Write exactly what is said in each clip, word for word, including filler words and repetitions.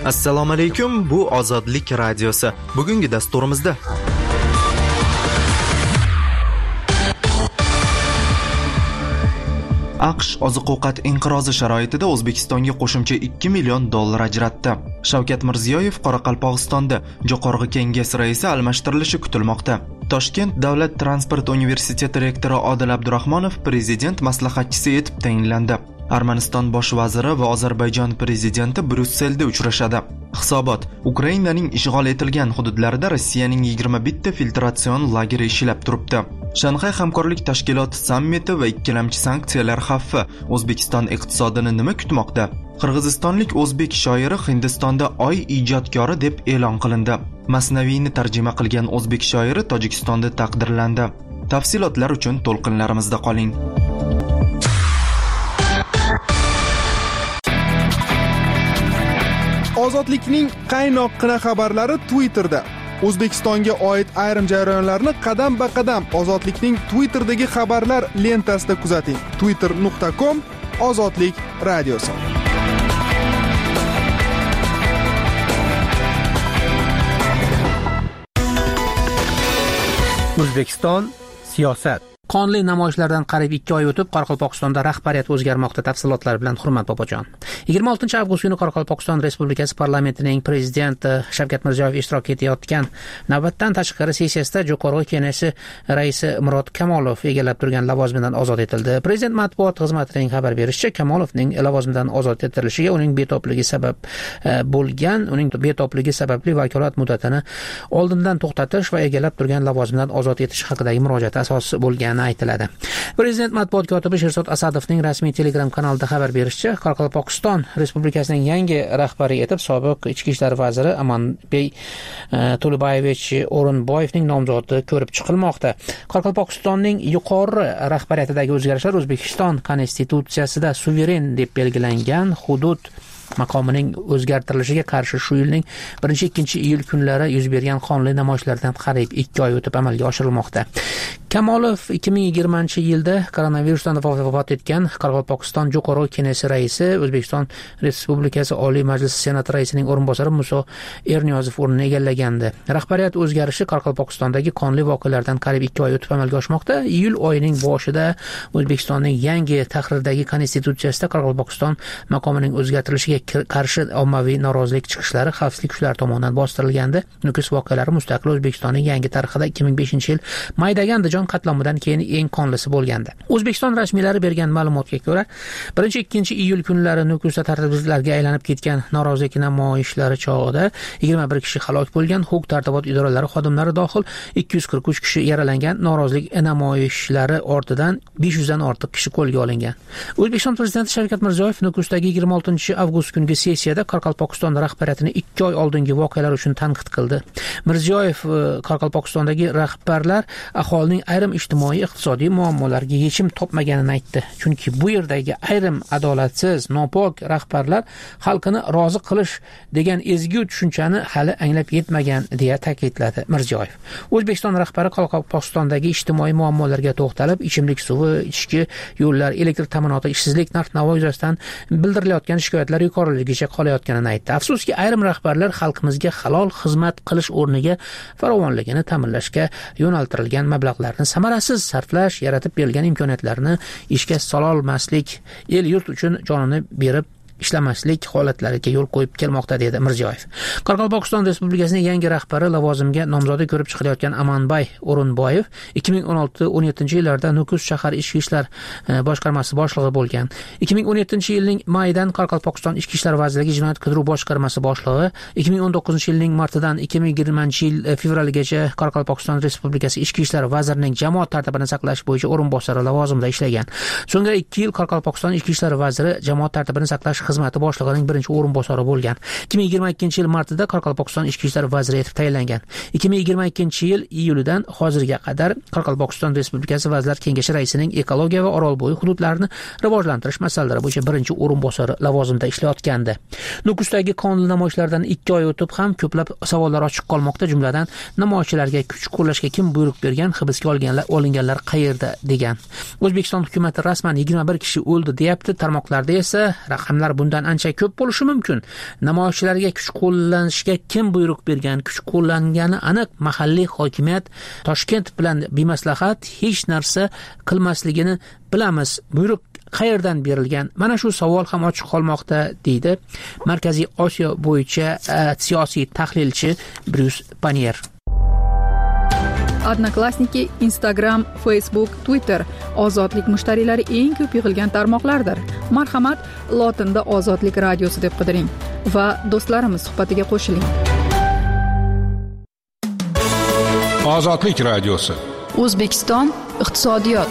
Assalomu alaykum, bu Ozodlik radiosi. Bugungi dasturimizda AQSh oziq-ovqat inqirozi sharoitida O'zbekistonga qo'shimcha ikki million dollar ajratdi. Shavkat Mirziyoyev Qoraqalpog'istonda Jo'qorg'i Kenges raisi almashtirilishi kutilmoqda. Toshkent davlat transport universiteti rektori Odil Abdurahmonov prezident maslahatchisi etib tayinlandi. Armaniston bosh vaziri va Ozarbayjon prezidenti Bryusselda uchrashadi. Hisobot: Ukrainaning ishg'ol etilgan hududlarida Rossiyaning yigirma bitta filtratsion lageri ishlab turibdi. Shanxay hamkorlik tashkiloti sammiti va ikkilamchi sanksiyalar xavfi O'zbekiston iqtisodini nima kutmoqda? Qirg'izistonlik o'zbek shoiri Hindistonda oy ijodkori deb e'lon qilindi. Masnaviyni tarjima qilgan o'zbek shoiri Tojikistonda taqdirlandi. Tafsilotlar uchun to'lqinlarimizda qoling. Ozodlikning qaynoqqina xabarlari Twitterda. O'zbekistonga oid ayrim jarayonlarni qadam-ba-qadam Ozodlikning Twitterdagi xabarlar lentasida kuzating. twitter nuqta com Ozodlik radiosi. O'zbekiston siyosat. Qonli namoyishlardan qariyb ikki oy o'tib, Qoraqalpog'istonda rahbariyat o'zgarmoqda. Tafsilotlar bilan Hurmat Bobojon. yigirma oltinchi avgust kuni Qoraqalpog'iston Respublikasi parlamentining prezidenti Shavkat Mirziyoyev ishtirok etayotgan navbatdan tashqari sessiyasida Jo'qorg'i Kenesi raisi Murod Kamolov egallab turgan lavozimidan ozod etildi. Prezident matbuot xizmatining xabar berishicha, Kamolovning lavozimidan ozod etilishiga uning betobligi sabab bo'lgan, uning betobligi sababli vakolat muddatini oldindan to'xtatish va egallab turgan lavozimidan ozod etish haqidagi murojaat asos bo'lgan aytiladi. Prezident matbuot kotibi Sherzod Asadovning rasmiy Telegram kanalida xabar berishicha, Qoraqalpog'iston Respublikasining yangi rahbari etib sobiq ichki ishlar vaziri Amanbey To'libayevich O'rinboyevning nomzodi ko'rib chiqilmoqda. Qoraqalpog'istonning yuqori rahbariyatidagi o'zgarishlar O'zbekiston konstitutsiyasida suveren deb belgilangan hudud maqomining o'zgartirilishiga qarshi shu yilning birinchi ikkinchi iyul kunlari yuz bergan qonli namoyishlardan qariyb ikki oy o'tib amalga oshirilmoqda. Kamolov ikki ming yigirmanchi yilda koronavirusdan vafot etgan Qoraqalpog'iston Jo'qorg'i Kenesi raisi, O'zbekiston Respublikasi Oliy Majlisi Senati raisining o'rinbosari Muso Erniyozov o'rnini egallagandi. Rahbariyat o'zgarishi Qoraqalpog'istondagi qonli voqealardan qariyb ikki oy o'tib amalga oshmoqda. Iyul oyining boshida O'zbekistonning yangi tahrirdagi konstitutsiyasida Qoraqalpog'iston maqomining o'zgartirilishiga qarshi ommaviy norozilik chiqishlari xavfsizlik kuchlari tomonidan bostirilgandi. Nukus voqealari mustaqil O'zbekistonning yangi tarixida ikki ming beshinchi yil maydagi Andijon qatlomidan keyin eng qonlisi bo'lgandi. O'zbekiston rasmiylari bergan ma'lumotga ko'ra, birinchi ikkinchi iyul kunlari Nukusda tartibsizliklarga aylanib ketgan norozilik namoyishlari chog'ida yigirma bir kishi halok bo'lgan, huquq-tartibot idoralari xodimlari dohil ikki yuz qirq uch kishi yaralangan. Norozilik namoyishlari ortidan besh yuzdan ortiq kishi qo'lga olingan. O'zbekiston prezidenti Shavkat Mirziyoyev Nukusdagi yigirma oltinchi avgust kungi sessiyada Qoraqalpog'iston rahbariyatini ikki oy oldingi voqealar uchun tanqid qildi. Mirziyoyev Qoraqalpog'istondagi rahbarlar aholining ayrim ijtimoiy iqtisodiy muammolarga yechim topmaganini aytdi. Chunki bu yerdagi ayrim adolatsiz, nopok rahbarlar xalqini rozi qilish degan ezgu tushunchani hali anglab yetmagan deya ta'kidladi Mirziyoyev. O'zbekiston rahbari Qoraqalpog'istondagi ijtimoiy muammolarga to'xtalib, ichimlik suvi, ichki yo'llar, elektr ta'minoti, ishsizlik, narx-navo yuzasidan bildirilayotgan shikoyatlar yuqoriligicha qolayotganini aytdi. Afsuski, ayrim rahbarlar xalqimizga halol xizmat qilish o'rniga farovonligini ta'minlashga yo'naltirilgan mablag'larni samarasiz sarflash, yaratib berilgan imkoniyatlarni ishga sola olmaslik, el yurt uchun jonini berib ishlamaslik holatlariga yo'l qo'yib kelmoqda dedi Mirziyoyev. Qoraqalpog'iston Respublikasining yangi rahbari lavozimiga nomzodi ko'rib chiqilayotgan Amanbay O'rinboyev ikki ming o'n olti o'n yettinchi yillarda Nukus shahar ichki ishlar boshqarmasi boshlig'i bo'lgan. ikki ming o'n yettinchi yilning mayidan Qoraqalpog'iston ichki ishlar vazirligi jinoyat qidiruv boshqarmasi boshlig'i, ikki ming o'n to'qqizinchi yilning martidan ikki ming yigirmanchi yil fevraligacha Qoraqalpog'iston Respublikasi ichki ishlar vazirining jamoat tartibini saqlash bo'yicha o'rinbosari lavozimida ishlagan. So'nggi ikki yil Qoraqalpog'iston ichki ishlar vaziri jamoat tartibini saqlash xizmati boshlig'ining birinchi o'rinbosari bo'lgan. ikki ming yigirma ikkinchi yil martida Qoraqalpog'iston ichki ishlar vaziri etib tayinlangan. ikki ming yigirma ikkinchi yil iyulidan hozirga qadar Qoraqalpog'iston Respublikasi Vazirlar Kengashi raisining ekologiya va Orolbo'yi hududlarini rivojlantirish masalalari bo'yicha birinchi o'rinbosari lavozimida ishlayotgandi. Nukusdagi qonli namoyishlardan ikki oy o'tib ham ko'plab savollar ochiq qolmoqda, jumladan namoyishchilarga kuch qo'llashga kim buyruq bergan, hibsga olinganlar olinganlar qayerda degan. O'zbekiston hukumatı rasman yigirma bir kishi o'ldi deyapti, tarmoqlarda esa raqamlar bundan ancha ko'p bo'lishi mumkin. Namoyishchilarga kuch qo'llanishga kim buyruq bergan, kuch qo'llangani aniq. Mahalliy hokimiyat Toshkent bilan bemaslahat hech narsa qilmasligini bilamiz. Buyruq qayerdan berilgan? Mana shu savol ham ochiq qolmoqda, deydi Markaziy Osiyo bo'yicha siyosiy tahlilchi Bryus Panier. Odnoklassniki, Instagram, Facebook, Twitter ozodlik mushtariylari eng ko'p yig'ilgan tarmoqlardir. Marhamat, lotinda Ozodlik radiosi deb qidiring va do'stlarimiz suhbatiga qo'shiling. Ozodlik radiosi. O'zbekiston iqtisodiyot.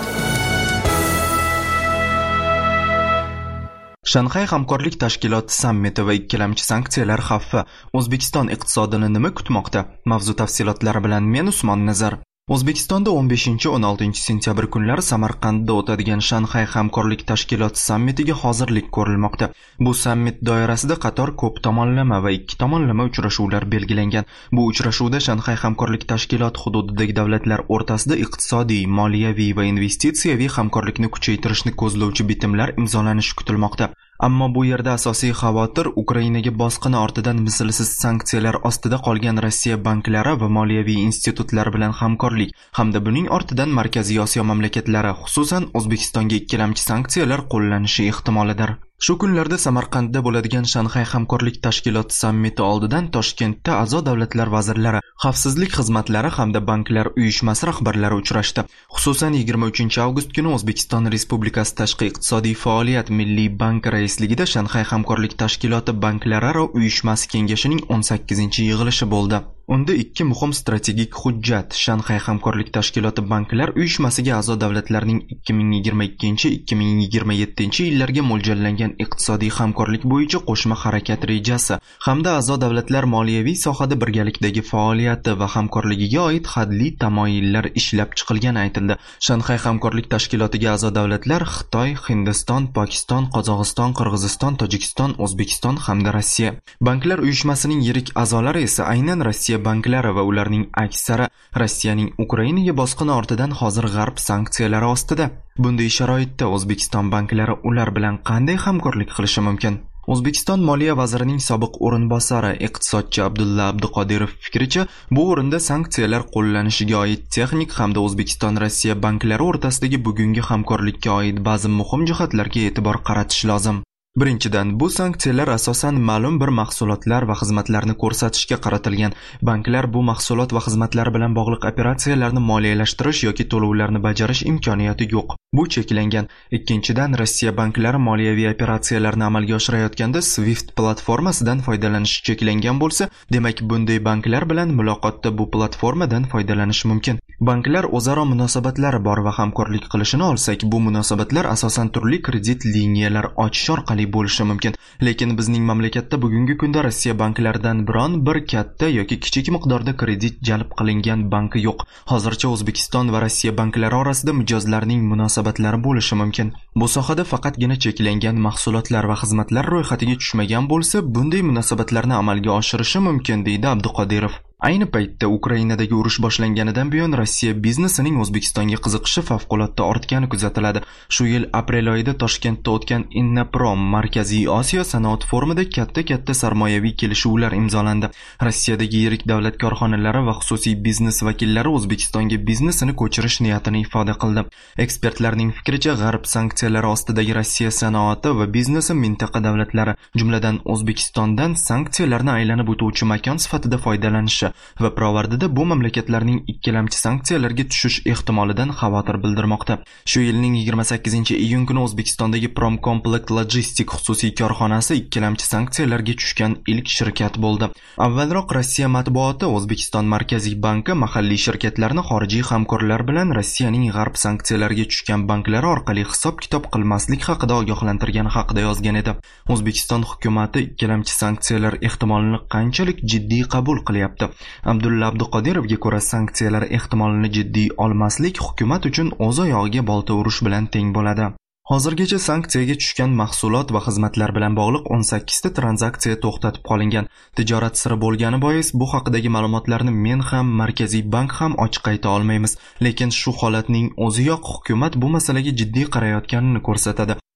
Shanxay hamkorlik tashkiloti sammiti va ikkilamchi sanksiyalar xavfi O'zbekiston iqtisodini nima kutmoqda? Mavzu tafsilotlari bilan men Usmon Nazar. O'zbekistonda o'n beshinchi o'n oltinchi sentyabr kunlari Samarqandda o'tadigan Shanxay hamkorlik tashkiloti sammitiga hozirlik ko'rilmoqda. Bu sammit doirasida qator ko'p tomonlama va ikki tomonlama uchrashuvlar belgilangan. Bu uchrashuvda Shanxay hamkorlik tashkiloti hududidagi davlatlar o'rtasida iqtisodiy, moliyaviy va investitsiyaviy hamkorlikni kuchaytirishni ko'zlovchi bitimlar imzolanishi kutilmoqda. Ammo bu yerda asosiy xavotir Ukrainaga bosqini ortidan mislsiz sanksiyalar ostida qolgan Rossiya banklari va moliyaviy institutlar bilan hamkorlik hamda buning ortidan Markaziy Osiyo mamlakatlari, xususan O'zbekistonga ikkilamchi sanksiyalar qo'llanishi ehtimolidir. Shu kunlarda Samarqandda bo'ladigan Shanxay hamkorlik tashkiloti sammiti oldidan Toshkentda a'zo davlatlar vazirlari, xavfsizlik xizmatlari hamda banklar uyushmasi rahbarlari uchrashdi. Xususan yigirma uchinchi avgust kuni O'zbekiston Respublikasi Tashqi iqtisodiy faoliyat Milliy banki raisligida Shanxay hamkorlik tashkiloti banklararo uyushmasi kengashining o'n sakkizinchi yig'ilishi bo'ldi. Unda ikki muhim strategik hujjat Shanxay hamkorlik tashkiloti banklar uyushmasiga a'zo davlatlarning ikki ming yigirma ikkinchi ikki ming yigirma yettinchi yillarga mo'ljallangan iqtisodiy hamkorlik bo'yicha qo'shma harakat rejasi hamda a'zo davlatlar moliyaviy sohada birgalikdagi faoliyati va hamkorligiga oid hadli tamoyillar ishlab chiqilgani aytildi. Shanxay hamkorlik tashkilotiga a'zo davlatlar Xitoy, Hindiston, Pokiston, Qozog'iston, Qirg'iziston, Tojikiston, O'zbekiston hamda Rossiya. Banklar uyushmasining yirik a'zolari esa aynan Rossiya banklari va ularning aksari Rossiyaning Ukrainaga bosqini ortidan hozir g'arb sanksiyalari ostida. Bunday sharoitda O'zbekiston banklari ular bilan qanday hamkorlik qilishi mumkin? O'zbekiston Moliya vazirining sobiq o'rinbosari iqtisodchi Abdulla Abduqodirov fikricha, bu o'rinda sanksiyalar qo'llanishiga oid texnik hamda O'zbekiston Rossiya banklari o'rtasidagi bugungi hamkorlikka oid ba'zi muhim jihatlarga e'tibor qaratish lozim. Birinchidan, bu sanksiyalar asosan ma'lum bir mahsulotlar va xizmatlarni ko'rsatishga qaratilgan. Banklar bu mahsulot va xizmatlar bilan bog'liq operatsiyalarni moliyalashtirish yoki to'lovlarni bajarish imkoniyati yo'q. Bu cheklangan. Ikkinchidan, Rossiya banklari moliyaviy operatsiyalarni amalga oshirayotganda Swift platformasidan foydalanish cheklangan bo'lsa, demak bunday banklar bilan muloqotda bu platformadan foydalanish mumkin. Banklar o'zaro munosabatlari bor va hamkorlik qilishini olsak, bu munosabatlar asosan turli kredit liniyalar ochish orqali bo'lishi mumkin. Lekin bizning mamlakatda bugungi kunda Rossiya banklaridan biron bir katta yoki kichik miqdorda kredit jalb qilingan banki yo'q. Hozircha O'zbekiston va Rossiya banklari orasida mijozlarning munosabatlari bo'lishi mumkin. Bu sohada faqatgina cheklangan mahsulotlar va xizmatlar ro'yxatiga tushmagan bo'lsa, bunday munosabatlarni amalga oshirishi mumkin, deydi Abduqodirov. Ayni paytda Ukrainadagi urush boshlanganidan buyon Rossiya biznesining O'zbekistonga qiziqishi favqulodda ortgani kuzatiladi. Shu yil aprel oyida Toshkentda o'tgan Innaprom Markaziy Osiyo sanoat forumida katta-katta sarmoyaviy kelishuvlar imzolandi. Rossiyadagi yirik davlat korxonalari va xususiy biznes vakillari O'zbekistonga biznesini ko'chirish niyatini ifoda qildi. Ekspertlarning fikricha, g'arb sanksiyalari ostidagi Rossiya sanoati va biznesi mintaqa davlatlari, jumladan O'zbekistondan sanksiyalarni aylanib o'tuvchi makon sifatida foydalanishi va pirovardida bu mamlakatlarning ikkilamchi sanksiyalarga tushish ehtimolidan xavotir bildirmoqda. Shu yilning yigirma sakkizinchi iyun kuni O'zbekistondagi Promcomplex Logistic xususiy korxonasi ikkilamchi sanksiyalarga tushgan ilk shirkat bo'ldi. Avvalroq Rossiya matbuoti O'zbekiston Markaziy banki mahalliy shirkatlarni xorijiy hamkorlar bilan Rossiyaning g'arb sanksiyalariga tushgan banklari orqali hisob-kitob qilmaslik haqida ogohlantirgani haqida yozgan edi. O'zbekiston hukumatı ikkilamchi sanksiyalar ehtimolini qanchalik jiddiy qabul qilyapti? Abdulla Abduqodirovga ko'ra, sanksiyalar ehtimolini jiddiy olmaslik hukumat uchun o'z oyog'iga bolta urish bilan teng bo'ladi. Hozirgacha sanksiyaga tushgan mahsulot va xizmatlar bilan bog'liq o'n sakkizta tranzaksiya to'xtatib qolingan. Tijorat siri bo'lgani bois bu haqidagi ma'lumotlarni men ham, Markaziy bank ham ochiq ayta olmaymiz. Lekin shu holatning o'ziyoq hukumat bu masalaga jiddiy qarayotganini ko'rsatadi.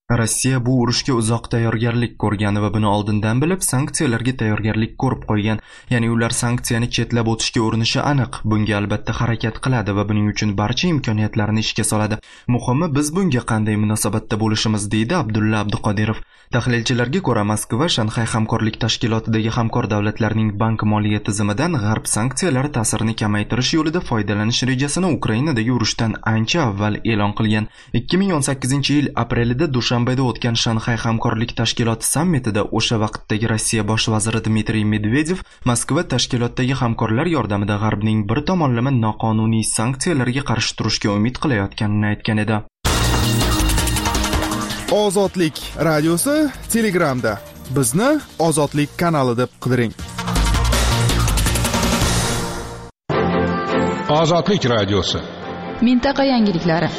Rossiya bu urushga uzoq tayyorgarlik ko'rgan va buni oldindan bilib sanksiyalarga tayyorgarlik ko'rib qo'ygan. Ya'ni ular sanksiyani chetlab o'tishga urinishi aniq. Bunga albatta harakat qiladi va buning uchun barcha imkoniyatlarni ishga soladi. Muhimi biz bunga qanday munosabatda bo'lishimiz, deydi Abdulla Abduqodirov. Tahlilchilarga ko'ra, Moskva Shanxay hamkorlik tashkilotidagi hamkor davlatlarning bank moliya tizimidan g'arb sanksiyalari ta'sirini kamaytirish yo'lida foydalanish rejasini Ukrainadagi urushdan ancha avval e'lon qilgan. ikki ming o'n sakkizinchi yil aprelida Dushanbeda o'tgan Shanxay hamkorlik tashkiloti sammitida o'sha vaqtdagi Rossiya bosh vaziri Dmitriy Medvedev Moskva tashkilotdagi hamkorlar yordamida g'arbning bir tomonlama noqonuniy sanksiyalarga qarshi turishga umid qilayotganini aytgan edi. Ozodlik radiosi Telegramda. Bizni Ozodlik kanali deb qidiring. Ozodlik radiosi. Mintaqa yangiliklari.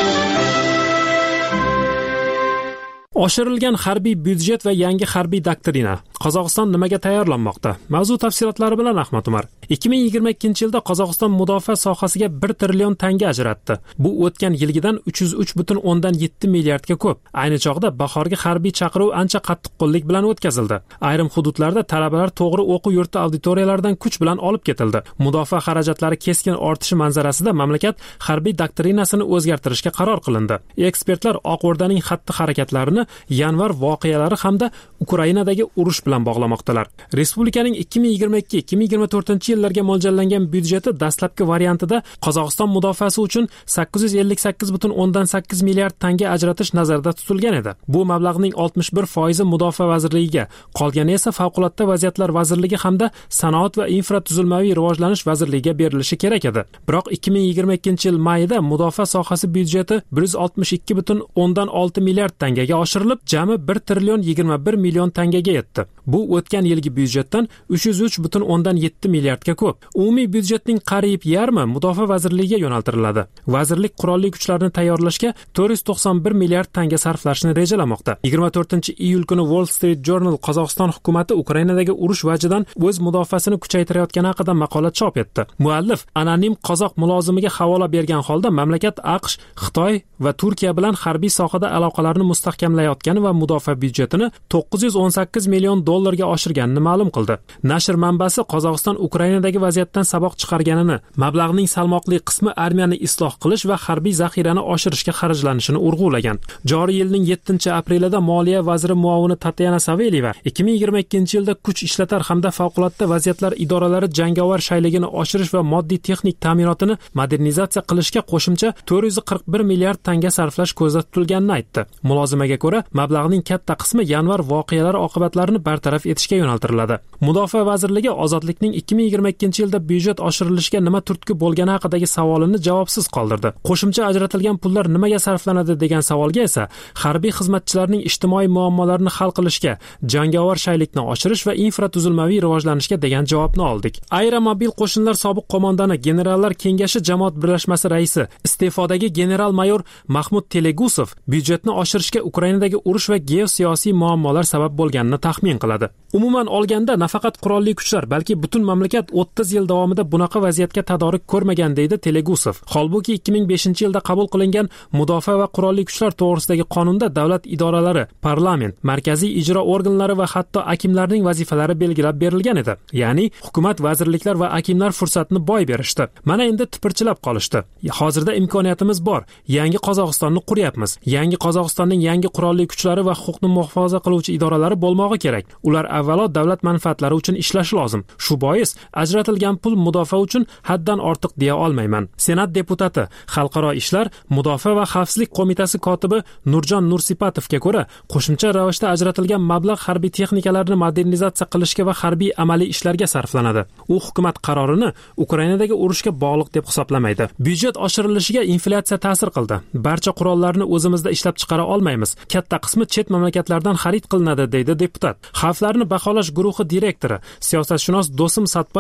Oshirilgan harbiy byudjet va yangi harbiy doktrina. Qozog'iston nimaga tayyorlanmoqda? Mavzu tafsilotlari bilan Ahmad Umar. ikki ming yigirma ikkinchi yilda Qozog'iston mudofaa sohasiga bir trillion tanga ajratdi. Bu o'tgan yilgidan uch yuz uch butun o'ndan yetti milliardga ko'p. Ayni chog'da bahorgi harbiy chaqiruv ancha qattiqqo'llik bilan o'tkazildi. Ayrim hududlarda talabalar to'g'ri o'quv yurti auditoriyalaridan kuch bilan olib ketildi. Mudofaa xarajatlari keskin ortishi manzarasida mamlakat harbiy doktrinasini o'zgartirishga qaror qilindi. Ekspertlar Oq O'rdaning xatti-harakatlarini yanvar voqealari hamda Ukrainadagi urush bilan bog'lamoqdalar. Respublikaning ikki ming yigirma ikki ikki ming yigirma to'rtinchi yillarga mo'ljallangan byudjeti dastlabki variantida Qozog'iston mudofaasi uchun sakkiz yuz ellik sakkiz butun o'ndan sakkiz milliard tanga ajratish nazarda tutilgan edi. Bu mablag'ning oltmish bir foizi Mudofaa vazirligiga, qolgani esa Favqulodda vaziyatlar vazirligi hamda Sanoat va infratuzilmaviy rivojlanish vazirligiga berilishi kerak edi. Biroq ikki ming yigirma ikkinchi yil mayida mudofaa sohasi byudjeti bir yuz oltmish ikki butun o'ndan olti milliard tangaga oshirilib, jami bir trillion yigirma bir million tangaga yetdi. Bu o'tgan yilgi byudjetdan uch yuz uch butun o'ndan yetti milliardga ko'p. Umumiy byudjetning qariyb yarmi Mudofaa vazirligiga yo'naltiriladi. Vazirlik qurolli kuchlarni tayyorlashga to'rt yuz to'qson bir milliard tanga sarflashni rejalamoqda. yigirma to'rtinchi iyul kuni Wall Street Journal Qozog'iston hukumatı Ukrainadagi urush vajidan o'z mudofaasini kuchaytirayotgani haqida maqola chop etdi. Muallif anonim qozoq mulozimiga havola bergan holda mamlakat AQSh, Xitoy va Turkiya bilan harbiy sohada aloqalarni mustahkamlayotgani va mudofaa byudjetini to'qqiz yuz o'n sakkiz million dollarga oshirganini ma'lum qildi. Nashr manbasi Qozog'iston Ukrainadagi vaziyatdan saboq chiqarganini, mablag'ning salmoqli qismi armiyani isloh qilish va harbiy zaxirani oshirishga xarajlanishini urg'ulagan. Joriy yilning yettinchi aprelida Moliya vaziri muovini Tatyana Savelyeva ikki ming yigirma ikkinchi yilda kuch ishlatar hamda favqulodda vaziyatlar idoralari jangovar shayligini oshirish va moddiy texnik ta'minotini modernizatsiya qilishga qo'shimcha to'rt yuz qirq bir milliard tanga sarflash ko'zda tutilganini aytdi. Mulozimaga ko'ra, mablag'ning katta qismi yanvar voqealari oqibatlarini bartaraf etishga yo'naltiriladi. Mudofaa vazirligi Ozodlikning ikki ming yigirma ikkinchi yilda byudjet oshirilishiga nima turtki bo'lgani haqidagi savolini javobsiz qoldirdi. Qo'shimcha ajratilgan pullar nimaga sarflanadi degan savolga esa harbiy xizmatchilarning ijtimoiy muammolarini hal qilishga, jangovar shaylikni oshirish va infratuzilmaviy rivojlanishga degan javobni oldik. Aeromobil qo'shinlar sobiq qo'mondoni Generallar kengashi jamoat birlashmasi raisi, iste'fodagi general-mayor Mahmud Telegusov byudjetni oshirishga Ukrainadagi urush va geosiyosiy muammolar sabab bo'lganini taxmin qiladi. Umuman olganda nafaqat qurolli kuchlar, balki butun mamlakat o'ttiz yil davomida bunaqa vaziyatga tadorik ko'rmagan, deydi Telegusov. Holbuki ikki ming beshinchi yilda qabul qilingan Mudofaa va qurolli kuchlar to'g'risidagi qonunda davlat idoralari, parlament, markaziy ijro organlari va hatto akimlarning vazifalari belgilab berilgan edi. Ya'ni hukumat, vazirliklar va akimlar fursatni boy berishdi. Mana endi tipirchilab qolishdi. Hozirda imkoniyatimiz bor. Yangi Qozog'istonni quryapmiz. Yangi Qozog'istonning yangi qurolli kuchlari va huquqni muhofaza qiluvchi idoralari bo'lmog'i kerak. Ular avvalo davlat manfaatlari uchun ishlashi lozim. Shu bois ajratilgan pul mudofaa uchun haddan ortiq deya olmayman. Senat deputati, Xalqaro ishlar, Mudofaa va xavfsizlik qo'mitasi kotibi Nurjon Nursipatovga ko'ra, qo'shimcha ravishda ajratilgan mablag' harbiy texnikalarni modernizatsiya qilishga va harbiy amaliy ishlarga sarflanadi. U hukumat qarorini Ukrainadagi urushga bog'liq deb hisoblamaydi. Byudjet oshirilishiga inflyatsiya ta'sir qildi. Barcha qurollarni o'zimizda ishlab chiqara olmaymiz. Katta qismi chet mamlakatlardan xarid qilinadi, deydi deputat. Xavflarni baholash guruhi direktori, siyosatshunos Do'sim Satbayev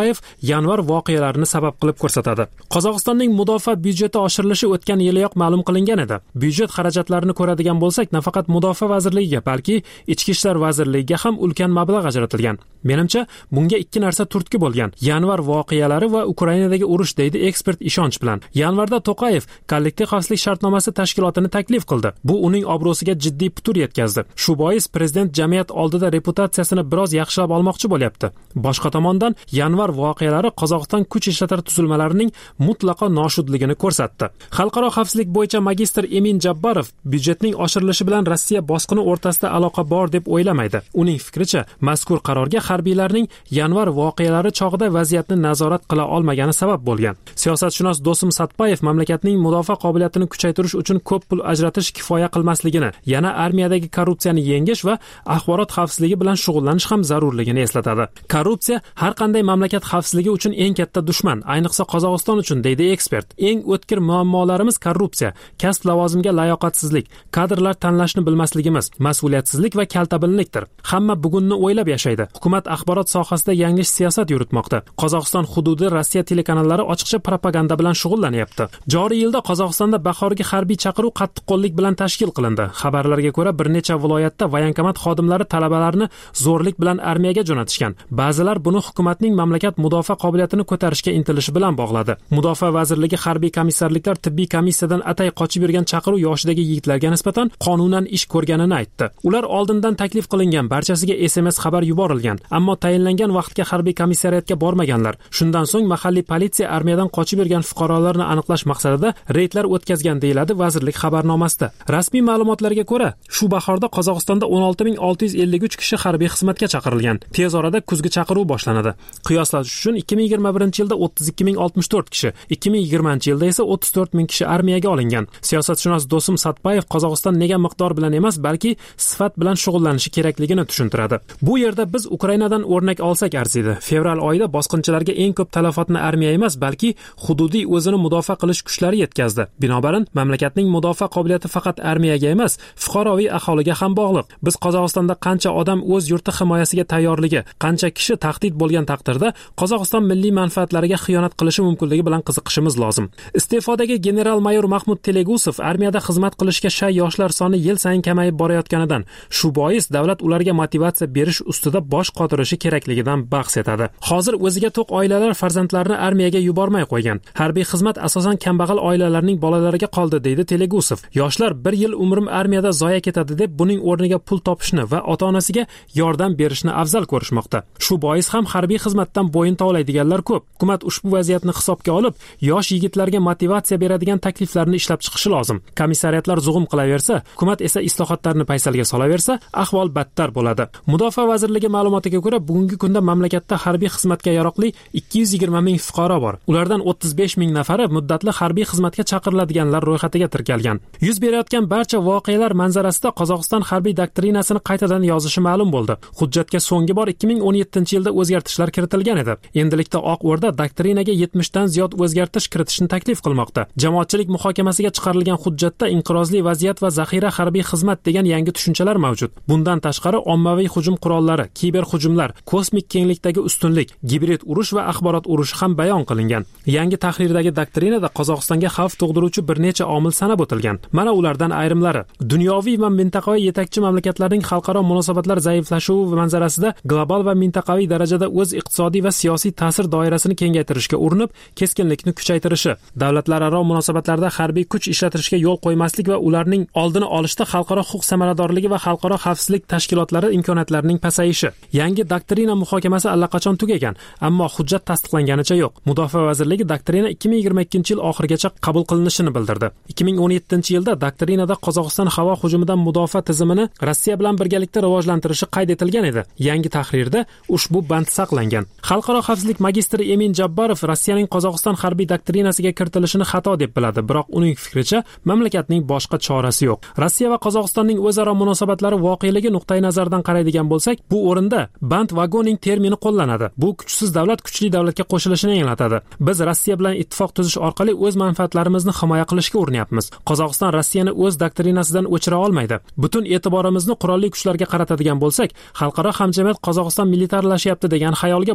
To'qayev yanvar voqealarini sabab qilib ko'rsatadi. Qozog'istonning mudofaa byudjeti oshirilishi o'tgan yiliyoq ma'lum qilingan edi. Byudjet xarajatlarini ko'radigan bo'lsak, nafaqat mudofaa vazirligiga, balki ichki ishlar vazirligiga ham ulkan mablag' ajratilgan. Menimcha, bunga ikki narsa turtki bo'lgan: yanvar voqealari va Ukrainadagi urush, deydi ekspert ishonch bilan. Yanvarda To'qayev kollektiv xavfsizlik shartnomasi tashkilotini taklif qildi. Bu uning obro'siga jiddiy putur yetkazdi. Shu bois prezident jamiyat oldida reputatsiyasini biroz yaxshilab olmoqchi bo'lyapti. Boshqa tomondan, yanvar voqealari Qozog'iston kuch ishlatar tuzilmalarining mutlaqo noshudligini ko'rsatdi. Xalqaro xavfsizlik bo'yicha magistr Emin Jabbarov byudjetning oshirilishi bilan Rossiya bosqini o'rtasida aloqa bor deb o'ylamaydi. Uning fikricha, mazkur qarorga harbiylarning yanvar voqealari chog'ida vaziyatni nazorat qila olmagani sabab bo'lgan. Siyosatshunos Do'sim Satpayev mamlakatning mudofaa qobiliyatini kuchaytirish uchun ko'p pul ajratish kifoya qilmasligini, yana armiyadagi korrupsiyani yengish va axborot xavfsizligi bilan shug'ullanish ham zarurligini eslatadi. Korrupsiya har qanday mamlakat xavfsizligi uchun eng katta dushman, ayniqsa Qozog'iston uchun, deydi ekspert. Eng o'tkir muammolarimiz korrupsiya, kasb lavozimga layoqatsizlik, kadrlar tanlashni bilmasligimiz, mas'uliyatsizlik va kaltabinlikdir. Hamma bugunni o'ylab yashaydi. Hukumat axborot sohasida yanglish siyosat yuritmoqda. Qozog'iston hududi Rossiya telekanallari ochiqcha propaganda bilan shug'ullanyapti. Joriy yilda Qozog'istonda bahorgi harbiy chaqiruv qattiqqo'llik bilan tashkil qilindi. Xabarlarga ko'ra, bir necha viloyatda voyankomat xodimlari talabalarni zo'rlik bilan armiyaga jo'natishgan. Ba'zilar buni hukumatning mamlakat mudofaa qobiliyatini ko'tarishga intilishi bilan bog'ladi. Mudofaa vazirligi harbiy komissarliklar tibbiy komissiyadan atay qochib yurgan chaqiruv yoshidagi yigitlarga nisbatan qonunan ish ko'rganini aytdi. Ular oldindan taklif qilingan, barchasiga S M S xabar yuborilgan, ammo tayinlangan vaqtga harbiy komissariyatga bormaganlar. Shundan so'ng mahalliy politsiya armiyadan qochib yurgan fuqarolarni aniqlash maqsadida reydlar o'tkazgan, deyiladi vazirlik xabarnomasida. Rasmiy ma'lumotlarga ko'ra, shu bahorda Qozog'istonda o'n olti ming olti yuz ellik uch kishi harbiy xizmatga chaqirilgan. Tez orada kuzgi chaqiruv boshlanadi. Qiyoslash uchun ikki ming yigirma birinchi yilda o'ttiz ikki ming oltmish to'rt kishi, ikki ming yigirmanchi yilda esa o'ttiz to'rt ming kishi armiyaga olingan. Siyosatshunos Do'sim Satpayev Qozog'iston nega miqdor bilan emas, balki sifat bilan shug'ullanishi kerakligini tushuntiradi. Bu yerda biz Ukrainadan o'rnak olsak arziydi. Fevral oyida bosqinchilarga eng ko'p talafotni armiya emas, balki hududiy o'zini mudofaa qilish kuchlari yetkazdi. Binobarin, mamlakatning mudofaa qobiliyati faqat armiyaga emas, fuqaroviy aholiga ham bog'liq. Biz Qozog'istonda qancha odam o'z yurti himoyasiga tayyorligi, qancha kishi tahdid bo'lgan taqdirda Qozog'iston milliy manfaatlariga xiyonat qilishi mumkinligi bilan qiziqishimiz lozim. Iste'fodagi general-mayor Mahmud Telegusov armiyada xizmat qilishga shay yoshlar soni yil sayin kamayib borayotganidan, shu bois davlat ularga motivatsiya berish ustida bosh qotirishi kerakligidan bahs etadi. Hozir o'ziga to'q oilalar farzandlarini armiyaga yubormay qo'ygan. Harbiy xizmat asosan kambag'al oilalarning bolalariga qoldi, deydi Telegusov. Yoshlar bir yil umrim armiyada zoya ketadi deb buning o'rniga pul topishni va ota-onasiga yordam berishni afzal ko'rishmoqda. Shu bois ham harbiy xizmatdan bo'yin tovlaydiganlar ko'p. Hukumat ushbu vaziyatni hisobga olib, yosh yigitlarga motivatsiya beradigan takliflarni ishlab chiqishi lozim. Komissariyatlar zug'um qilaversa, hukumat esa islohotlarni paysalga solaversa, ahvol battar bo'ladi. Mudofaa vazirligi ma'lumotiga ko'ra, bugungi kunda mamlakatda harbiy xizmatga yaroqli ikki yuz yigirma ming fuqaro bor. Ulardan o'ttiz besh ming nafari muddatli harbiy xizmatga chaqiriladiganlar ro'yxatiga kirgan. Yuz berayotgan barcha voqealar manzarasida Qozog'iston harbiy doktrinasini qaytadan yozishi ma'lum bo'ldi. Hujjatga so'nggi bor ikki ming o'n yettinchi yilda o'zgartishlar kiritilgan edi. Endilikda Oq O'rda doktrinaga yetmish dan ziyod o'zgartirish kiritishni taklif qilmoqda. Jamoatchilik muhokamasiga chiqarilgan hujjatda inqirozli vaziyat va zaxira harbiy xizmat degan yangi tushunchalar mavjud. Bundan tashqari ommaviy hujum qurollari, kiber hujumlar, kosmik kenglikdagi ustunlik, gibrid urush va axborot urushi ham bayon qilingan. Yangi tahrirdagi doktrinada Qozog'istonga xavf tug'diruvchi bir necha omil sanab o'tilgan. Mana ulardan ayrimlari: dunyoviy va mintaqaviy yetakchi mamlakatlarning xalqaro munosabatlar zaiflashuvi manzarasida global va mintaqaviy darajada o'z iqtisodiy va siyosiy ta'sir doirasini kengaytirishga urinib, keskinlikni kuchaytirishi, davlatlararo munosabatlarda harbiy kuch ishlatishga yo'l qo'ymaslik va ularning oldini olishda xalqaro huquq samaradorligi va xalqaro xavfsizlik tashkilotlari imkoniyatlarining pasayishi. Yangi doktrina muhokamasi allaqachon tugagan, ammo hujjat tasdiqlanganicha yo'q. Mudofaa vazirligi doktrina ikki ming yigirma ikkinchi yil oxirigacha qabul qilinishini bildirdi. ikki ming o'n yettinchi yilda doktrinada Qozog'iston havo hujumidan mudofaa tizimini Rossiya bilan birgalikda rivojlantirishi qayd etilgan edi. Yangi tahrirda ushbu band saqlangan. Xalqaro xavfsizlik magistri Emin Jabbarov Rossiyaning Qozog'iston harbiy doktrinasiga kiritilishini xato deb biladi, biroq uning fikricha mamlakatning boshqa chorasi yo'q. Rossiya va Qozog'istonning o'zaro munosabatlari voqeligi nuqtai nazaridan qaraydigan bo'lsak, bu o'rinda band vagoning termini qo'llanadi. Bu kuchsiz davlat kuchli davlatga qo'shilishini anglatadi. Biz Rossiya bilan ittifoq tuzish orqali o'z manfaatlarimizni himoya qilishga urinyapmiz. Qozog'iston Rossiyani o'z doktrinasidan o'chira olmaydi. Butun e'tiborimizni qurolli kuchlarga qaratadigan bo'lsak, xalqaro hamjamiyat Qozog'iston militarlashyapti degan xayolga boradi.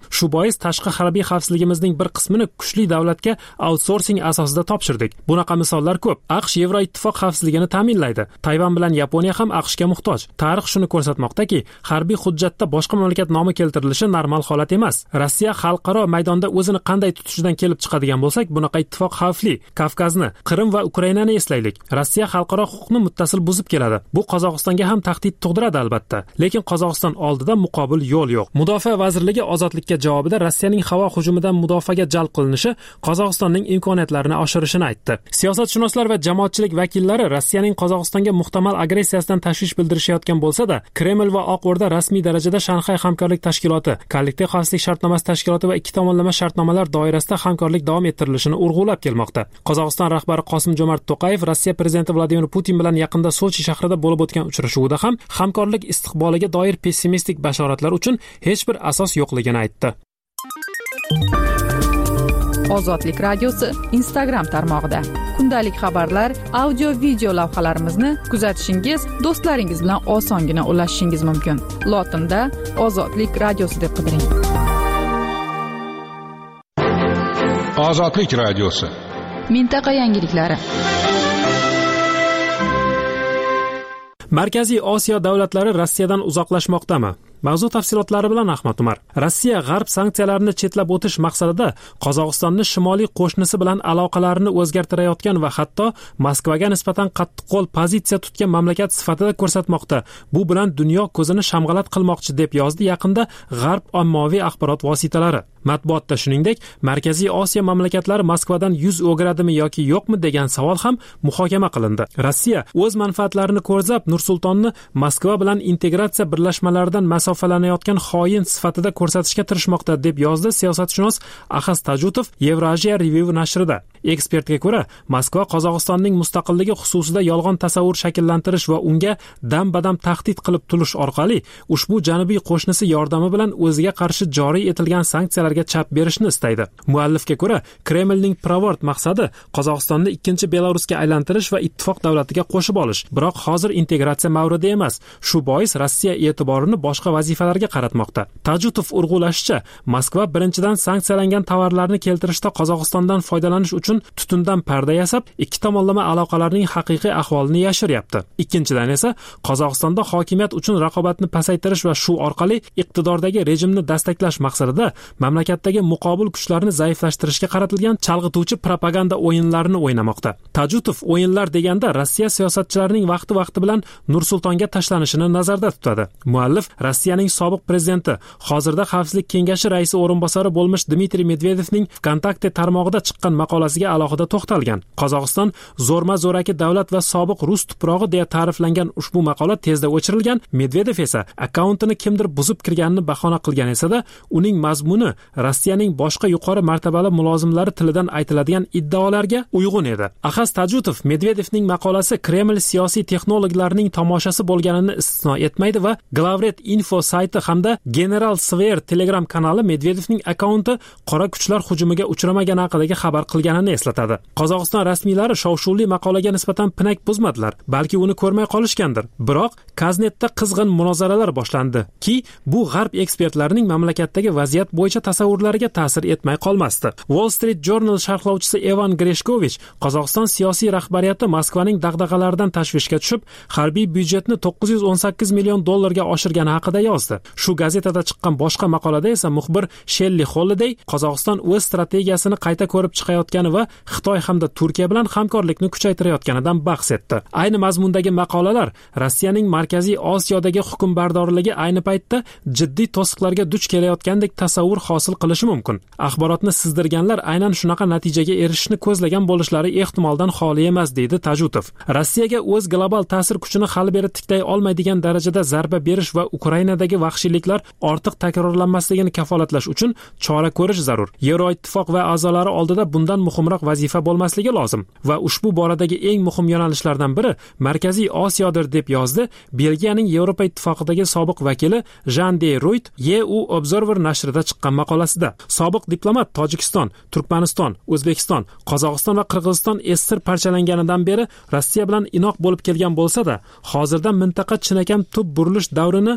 Shu bois tashqi harbiy xavfsizligimizning bir qismini kuchli davlatga outsourcing asosida topshirdik. Bunaqa misollar ko'p. AQSh Yevroittifoq xavfsizligini ta'minlaydi. Tayvan bilan Yaponiya ham AQShga muhtoj. Tarix shuni ko'rsatmoqdaki, harbiy hujjatda boshqa mamlakat nomi keltirilishi normal holat emas. Rossiya xalqaro maydonda o'zini qanday tutishidan kelib chiqadigan bo'lsak, bunaqa ittifoq xavfli. Kavkazni, Qrim va Ukrainani eslaylik. Rossiya xalqaro huquqni muttasil buzib keladi. Bu Qozog'istonga ham tahdid tug'diradi albatta. Lekin Qozog'iston oldida muqobil yo'l yo'q. Mudofaa vazirligi ozodlikka javobida Rossiyaning havo hujumidan mudofaaga jalb qilinishi Qozog'istonning imkoniyatlarini oshirishini aytdi. Siyosatshunoslar va jamoatchilik vakillari Rossiyaning Qozog'istonga muhtamal agressiyasidan tashvish bildirishayotgan bo'lsa-da, Kreml va Oq O'rda rasmiy darajada Shanxay hamkorlik tashkiloti, kollektiv xavfsizlik shartnomasi tashkiloti va ikki tomonlama shartnomalar doirasida hamkorlik davom ettirilishini urg'ulab kelmoqda. Qozog'iston rahbari Qosim-Jo'mart To'qayev Rossiya prezidenti Vladimir Putin bilan yaqinda Sochi shahrida bo'lib o'tgan uchrashuvida ham hamkorlik istiqboliga doir pessimistik bashoratlar uchun hech bir asos yo'qligini aytdi. Ozodlik radiosi Instagram tarmog'ida kundalik xabarlar, audio video lavhalarimizni kuzatishingiz, do'stlaringiz bilan osongina ulashishingiz mumkin. Lotinda Ozodlik radiosi deb qidiring. Ozodlik radiosi. Mintaqa yangiliklari. Markaziy Osiyo davlatlari Rossiyadan uzoqlashmoqdami? Mavzu tafsilotlari bilan Ahmad Umar. Rossiya g'arb sanksiyalarini chetlab o'tish maqsadida Qozog'istonni shimoliy qo'shnisi bilan aloqalarini o'zgartirayotgan va hatto Moskvaga nisbatan qattiqqo'l pozitsiya tutgan mamlakat sifatida ko'rsatmoqda. Bu bilan dunyo ko'zini shamg'alat qilmoqchi deb yozdi yaqinda g'arb ommaviy axborot vositalari. Matbuotda shuningdek, Markaziy Osiyo mamlakatlari Moskvadan yuz o'giradimi yoki yo'qmi degan savol ham muhokama qilindi. Rossiya o'z manfaatlarini ko'zlab Nur-Sultonni Moskva bilan integratsiya birlashmalaridan masofalanayotgan xoin sifatida ko'rsatishga tirishmoqda deb yozdi siyosatshunos Axaz Tajutov Eurasia Review nashrida. Ekspertga ko'ra, Moskva Qozog'istonning mustaqilligi xususida yolg'on tasavvur shakllantirish va unga dam-badam tahdid qilib turish orqali ushbu janubiy qo'shnisi yordami bilan o'ziga qarshi joriy etilgan sanksiyalarga chap berishni istaydi. Muallifga ko'ra, Kremlning pirovard maqsadi Qozog'istonni ikkinchi Belarusga aylantirish va ittifoq davlatiga qo'shib olish. Biroq hozir integratsiya mavridi emas. Shu bois Rossiya e'tiborini boshqa vazifalarga qaratmoqda. Tajutov urg'ulashicha, Moskva birinchidan sanksiyalangan tovarlarni keltirishda Qozog'istondan foydalanish uchun tutundan parda yasab, ikki tomonlama aloqalarning haqiqiy ahvolini yashiryapti. Ikkinchidan esa Qozog'istonda hokimiyat uchun raqobatni pasaytirish va shu orqali iqtidordagi rejimni dastaklash maqsadida mamlakatdagi muqobil kuchlarni zaiflashtirishga qaratilgan chalg'ituvchi propaganda o'yinlarini o'ynamoqda. Tajutov o'yinlar deganda Rossiya siyosatchilarining vaqti-vaqti bilan Nur-Sultonga tashlanishini nazarda tutadi. Muallif Rossiyaning sobiq prezidenti, hozirda Xavfsizlik kengashi raisi o'rinbosari bo'lmish Dmitriy Medvedevning Kontakte tarmog'ida chiqqan maqolasiga alohida to'xtalgan. Qozog'iston zo'rma-zo'raki davlat va sobiq rus tuprog'i deya ta'riflangan ushbu maqola tezda o'chirilgan. Medvedev esa akkauntini kimdir buzib kirganini bahona qilgan esa-da, uning mazmuni Rossiyaning boshqa yuqori martabali mulozimlari tilidan aytiladigan iddaolarga uyg'un edi. Axaz Tajutov Medvedevning maqolasi Kreml siyosiy texnologlarining tomoshasi bo'lganini istisno etmaydi va Glavret Info sayti hamda General Sver Telegram kanali Medvedevning akkaunti qora kuchlar hujumiga uchramagan haqidagi xabar qilganini eslatadi. Qozog'iston rasmiylari shov-shuvli maqolaga nisbatan pinak buzmadilar, balki uni ko'rmay qolishgandir. Biroq Kaznetda qizg'in munozaralar boshlandi ki, bu g'arb ekspertlarining mamlakatdagi vaziyat bo'yicha tasavvurlariga ta'sir etmay qolmasdi. Wall Street Journal sharhlovchisi Evan Greshkovich Qozog'iston siyosiy rahbariyati Moskvaning dag'dag'alaridan tashvishga tushib, harbiy byudjetni to'qqiz yuz o'n sakkiz million dollarga oshirgani haqida yozdi. Shu gazetada chiqqan boshqa maqolada esa muxbir Shelly Holiday Qozog'iston o'z strategiyasini qayta ko'rib chiqayotgani va Xitoy hamda Turkiya bilan hamkorlikni kuchaytirayotganidan bahs etdi. Ayni mazmundagi maqolalar Rossiyaning Markaziy Osiyodagi hukmbarorligi ayni paytda jiddiy to'siqlarga duch kelayotgandek tasavvur hosil qilishi mumkin. Axborotni sizdirganlar aynan shunaqa natijaga erishishni ko'zlagan bo'lishlari ehtimoldan xoli emas, deydi Tajutov. Rossiyaga o'z global ta'sir kuchini hali beri tiklay olmaydigan darajada zarba berish va Ukrainadagi vahshiyliklar ortiq takrorlanmasligini kafolatlash uchun chora ko'rish zarur. Yevroittifoq va a'zolari oldida bundan muhimroq vazifa bo'lmasligi lozim va ushbu boradagi eng muhim yo'nalishlardan biri Markaziy Osiyodir deb yozdi Belgiyaning Yevropa ittifoqidagi sobiq vakili Jean de Ruyt E U Observer nashrida chiqqan maqolasida. Sobiq diplomat Tojikiston, Turkmaniston, O'zbekiston, Qozog'iston va Qirg'iziston esir parchalanganidan beri Rossiya bilan inoq bo'lib kelgan bo'lsa-da, hozirda mintaqa chinakam tub burilish davrini boshdan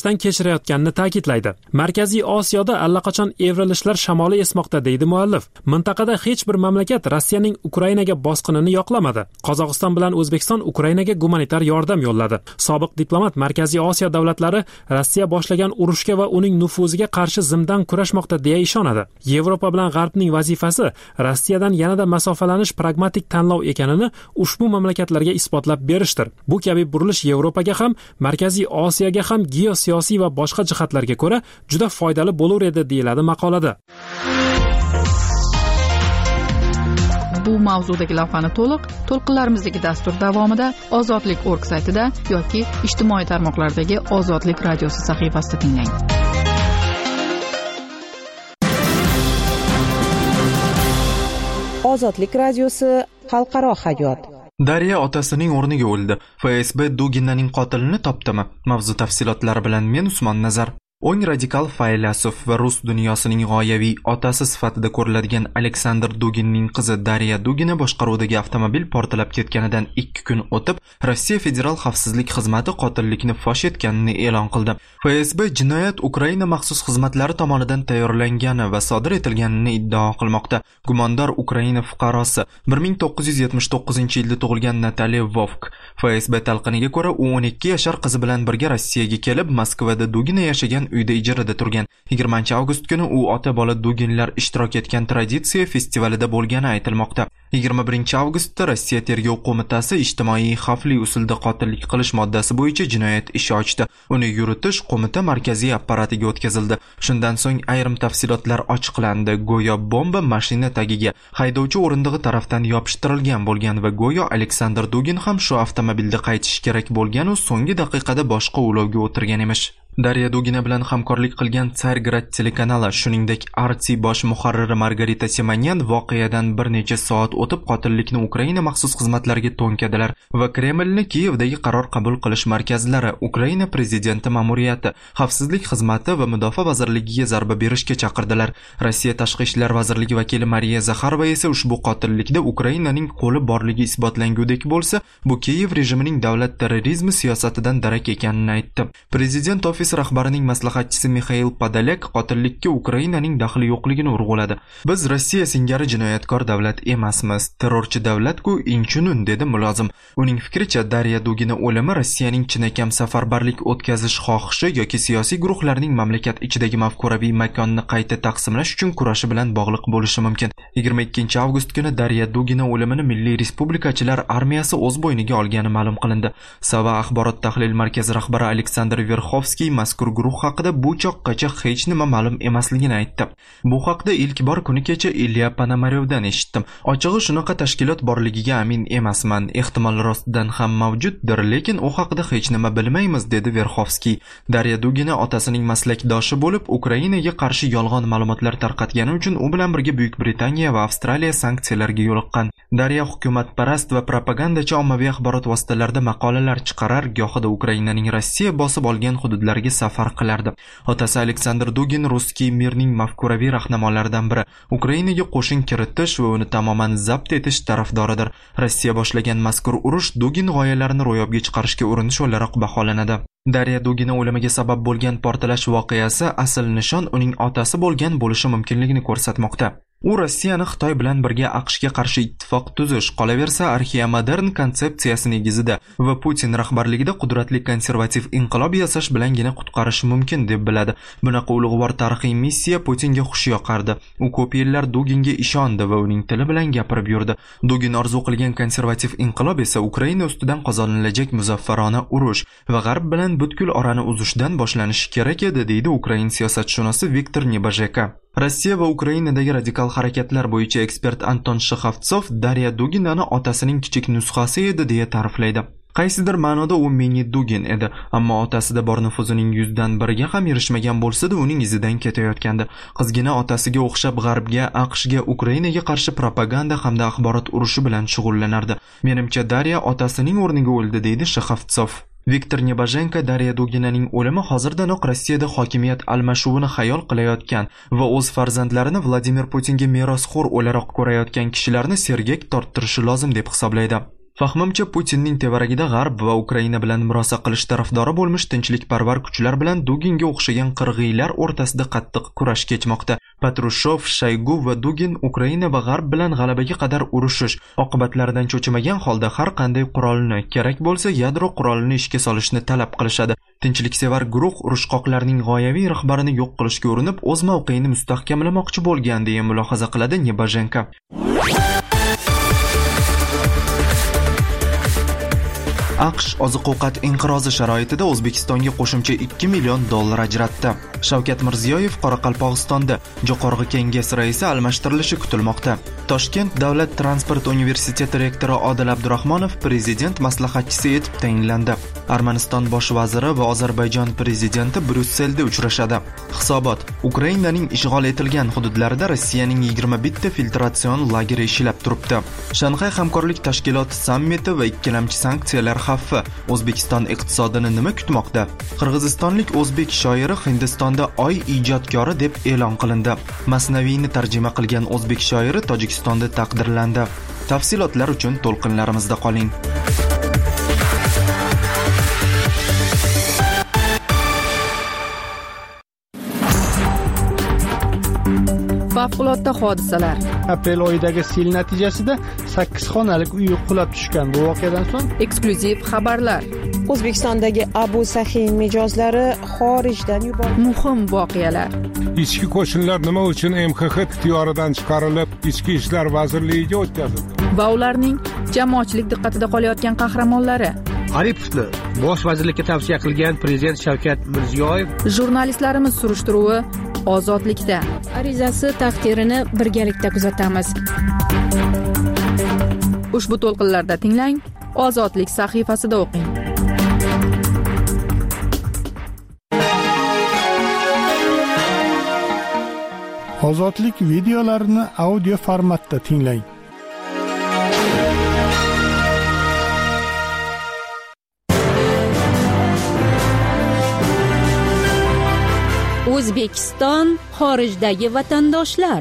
boshdan kechirayotganini ta'kidlaydi. Markaziy Osiyoda allaqachon evrilishlar shamoli esmoqda, deydi muallif. Mintaqada hech bir mamlakat Rossiyaning Ukrainaga bosqinini yoqlamadi. Qozog'iston bilan O'zbekiston Ukrainaga gumanitar yordam yo'lladi. Sobiq diplomat Markaziy Osiyo davlatlari Rossiya boshlagan urushga va uning nufuziga qarshi zimdan kurashmoqda deya ishonadi. Yevropa bilan G'arbning vazifasi Rossiyadan yanada masofalanish pragmatik tanlov ekanini ushbu mamlakatlarga isbotlab berishdir. Bu kabi burilish Yevropaga ham, Markaziy Osiyoga ham geosiyosiy va boshqa jihatlarga ko'ra juda foydali bo'lar edi, deyiladi maqolada. Bu mavzudagi lavhani to'liq to'lqinlarimizdagi dastur davomida ozodlik nokta org saytida yoki ijtimoiy tarmoqlardagi Ozodlik radiosi sahifasida tinglang. Ozodlik radiosi xalqaro hayot. Darya otasining o'rniga o'ldi. F S B Duginning qotilini topdimi? Mavzu tafsilotlari bilan men Usmon Nazar. O'ng radikal faylasuf va rus dunyosining g'oyaviy otasi sifatida ko'riladigan Aleksandr Duginning qizi Darya Dugina boshqaruvidagi avtomobil portlab ketganidan ikki kun o'tib, Rossiya Federal xavfsizlik xizmati qotillikni fosh etganini e'lon qildi. F S B jinoyat Ukraina maxsus xizmatlari tomonidan tayyorlangani va sodir etilganini iddao qilmoqda. Gumondor Ukraina fuqarosi bir ming to'qqiz yuz yetmish to'qqizinchi yilda tug'ilgan Nataliya Vovk. F S B talqiniga ko'ra, u o'n ikki yashar qizi bilan birga Rossiyaga kelib, Moskvada Dugina yashagan uyda ijarada turgan. yigirmanchi avgust kuni u ota-bola Duginlar ishtirok etgan traditsiya festivalida bo'lgani aytilmoqda. yigirma birinchi avgustda Rossiya tergov qo'mitasi ijtimoiy xavfli usulda qotillik qilish moddasi bo'yicha jinoyat ishi ochdi. Uni yuritish qo'mita markaziy apparatiga o'tkazildi. Shundan so'ng ayrim tafsilotlar ochiqlandi. Go'yo bomba mashina tagiga haydovchi o'rindig'i tarafdan yopishtirilgan bo'lgan va go'yo Aleksandr Dugin ham shu avtomobilda qaytishi kerak bo'lgan u so'nggi daqiqada boshqa ulovga o'tirgan emish. Darya Dugina bilan hamkorlik qilgan Tsargrad telekanali, shuningdek Arti bosh muharriri Margarita Simonyan voqeadan bir necha soat o'tib qotillikni Ukraina maxsus xizmatlariga to'nkadilar va Kremlni Kiyevdagi qaror qabul qilish markazlari, Ukraina prezidenti ma'muriyati, xavfsizlik xizmati va mudofaa vazirligiga zarba berishga chaqirdilar. Rossiya tashqi ishlar vazirligi vakili Mariya Zakharova esa ushbu qotillikda Ukrainaning qo'li borligi isbotlangudek bo'lsa, bu Kiyev rejimining davlat terrorizmi siyosatidan darak ekanini aytdi. Prezident ofisi rahbarining maslahatchisi Mikhail Podolyak qotillikka Ukrainaning daxli yo'qligini urg'uladi. Biz Rossiya singari jinoyatkor davlat emasmiz, terrorchi davlat-ku inchunun, dedi mulozim. Uning fikricha, Darya Dugina o'limi Rossiyaning chinakam safarbarlik o'tkazish xohishi yoki siyosiy guruhlarning mamlakat ichidagi mafkuraviy makonni qayta taqsimlash uchun kurashi bilan bog'liq bo'lishi mumkin. yigirma ikkinchi avgust kuni Darya Dugina o'limini Milliy Respublikachilar armiyasi o'z bo'yniga olgani ma'lum qilindi. Sava axborot tahlil markazi rahbari Aleksandr Verxovskiy mazkur guruh haqida bu choqqacha hech nima ma'lum emasligini aytdi. Bu haqda ilk bor kuni kecha Ilya Panamaryovdan eshitdim. Ochig'i shunaqa tashkilot borligiga amin emasman. Ehtimol rostdan ham mavjuddir, lekin u haqida hech nima bilmaymiz, dedi Verxovskiy. Darya Dugina otasining maslakdoshi bo'lib, Ukrainaga qarshi yolg'on ma'lumotlar tarqatgani uchun u bilan birga Buyuk Britaniya va Avstraliya sanksiyalarga yo'liqqan. Darya hukumatparast va propagandachi ommaviy axborot vositalarida maqolalar chiqarar, gohida Ukrainaning Rossiya bosib olgan hududlarga safar qilardi. Otasi Aleksandr Dugin Ruskiy mirning mafkuraviy rahnamolaridan biri. Ukrainaga qo'shin kiritish va uni tamoman zabt etish tarafdoridir. Rossiya boshlagan mazkur urush Dugin g'oyalarini ro'yobga chiqarishga urinish o'laroq baholanadi. Darya Dugina o'limiga sabab bo'lgan portlash voqeasi asl nishon uning otasi bo'lgan bo'lishi mumkinligini ko'rsatmoqda. U Rossiyani Xitoy bilan birga AQShga qarshi ittifoq tuzish, qolaversa arxeomodern konsepsiyasi negizida va Putin rahbarligida qudratli konservativ inqilob yasash bilangina qutqarishi mumkin deb biladi. Bunaqa ulug'vor tarixiy missiya Putinga xush yoqardi. U ko'p yillar Duginga ishondi va uning tili bilan gapirib yurdi. Dugin orzu qilgan konservativ inqilob esa Ukraina ustidan qozonilajak muzaffarona urush va G'arb bilan butkul orani uzishdan boshlanishi kerak edi, deydi Ukrain siyosatshunosi Viktor Nebojeka. Rossiya va Ukrainadagi radikal harakatlar bo'yicha ekspert Anton Shixovtsov Darya Duginani otasining kichik nusxasi edi deya ta'riflaydi. Qaysidir ma'noda u mini Dugin edi, ammo otasida bor nufuzining yuzdan biriga ham erishmagan bo'lsa-da, uning izidan ketayotgandi. Qizgina otasiga o'xshab G'arbga, AQShga, Ukrainaga qarshi propaganda hamda axborot urushi bilan shug'ullanardi. Menimcha Darya otasining o'rniga o'ldi, deydi Shixovtsov. Viktor Nebojeka Darya Duginaning o'limi hozirdanoq Rossiyada hokimiyat almashuvini xayol qilayotgan va o'z farzandlarini Vladimir Putinga merosxo'r o'laroq ko'rayotgan kishilarni sergak torttirishi lozim deb hisoblaydi. Fahmimcha, Putinning tevaragida G'arb va Ukraina bilan murosa qilish tarafdori bo'lmish tinchlikparvar kuchlar bilan Duginga o'xshagan qirg'iylar o'rtasida qattiq kurash kechmoqda. Patrushov, Shaygu va Dugin Ukraina va G'arb bilan g'alabaga qadar urushish, oqibatlaridan cho'chimagan holda har qanday qurolni, kerak bo'lsa yadro qurolini ishga solishni talab qilishadi. Tinchliksevar guruh urushqoqlarning g'oyaviy rahbarini yo'q qilishga urinib, o'z mavqeini mustahkamlamoqchi bo'lgan deya mulohaza qiladi Nebazhenko. AQSh oziq-ovqat inqirozi sharoitida O'zbekistonga qo'shimcha ikki million dollar ajratdi. Shavkat Mirziyoyev Qoraqalpog'istonda Jo'qorg'i Kenges raisi almashtirilishi kutilmoqda. Toshkent davlat transport universiteti rektori Odil Abdurahmonov prezident maslahatchisi etib tayinlandi. Armaniston bosh vaziri va Ozarbayjon prezidenti Bryusselda uchrashadi. Hisobot: Ukrainaning ishg'ol etilgan hududlarida Rossiyaning yigirma bitta filtratsion lageri ishlab turibdi. Shanxay hamkorlik tashkiloti sammiti va ikkilamchi sanksiyalar xavfi O'zbekiston iqtisodini nima kutmoqda? Qirg'izistonlik o'zbek shoiri Hindistonda oy ijodkori deb e'lon qilindi. Masnaviyni tarjima qilgan o'zbek shoiri Tojikistonda taqdirlandi. Tafsilotlar uchun to'lqinlarimizda qoling. Favqulodda hodisalar. Aprel oyidagi sel natijasida sakkiz xonalik uy qulab tushgan. Bu voqeadan so'ng eksklyuziv xabarlar. O'zbekistondagi Abu Sahiy mijozlari xorijdan yuborildi. Muhim voqealar. Ichki qo'shinlar nima uchun M X X ixtiyoridan chiqarilib, Ichki ishlar vazirligiga o'tkazildi? Va ularning jamoatchilik diqqatida qolayotgan qahramonlari. Aripovni bosh vazirlikka tavsiya qilgan prezident Shavkat Mirziyoyev. Jurnalistlarimiz surishtiruvi ozodlikda. Arizasi taqdirini birgalikda kuzatamiz. Ushbu to'lqinlarda tinglang, Ozodlik sahifasida o'qing. Ozodlik videolarini audio formatda tinglang. O'zbekiston xorijdagi vatandoshlar.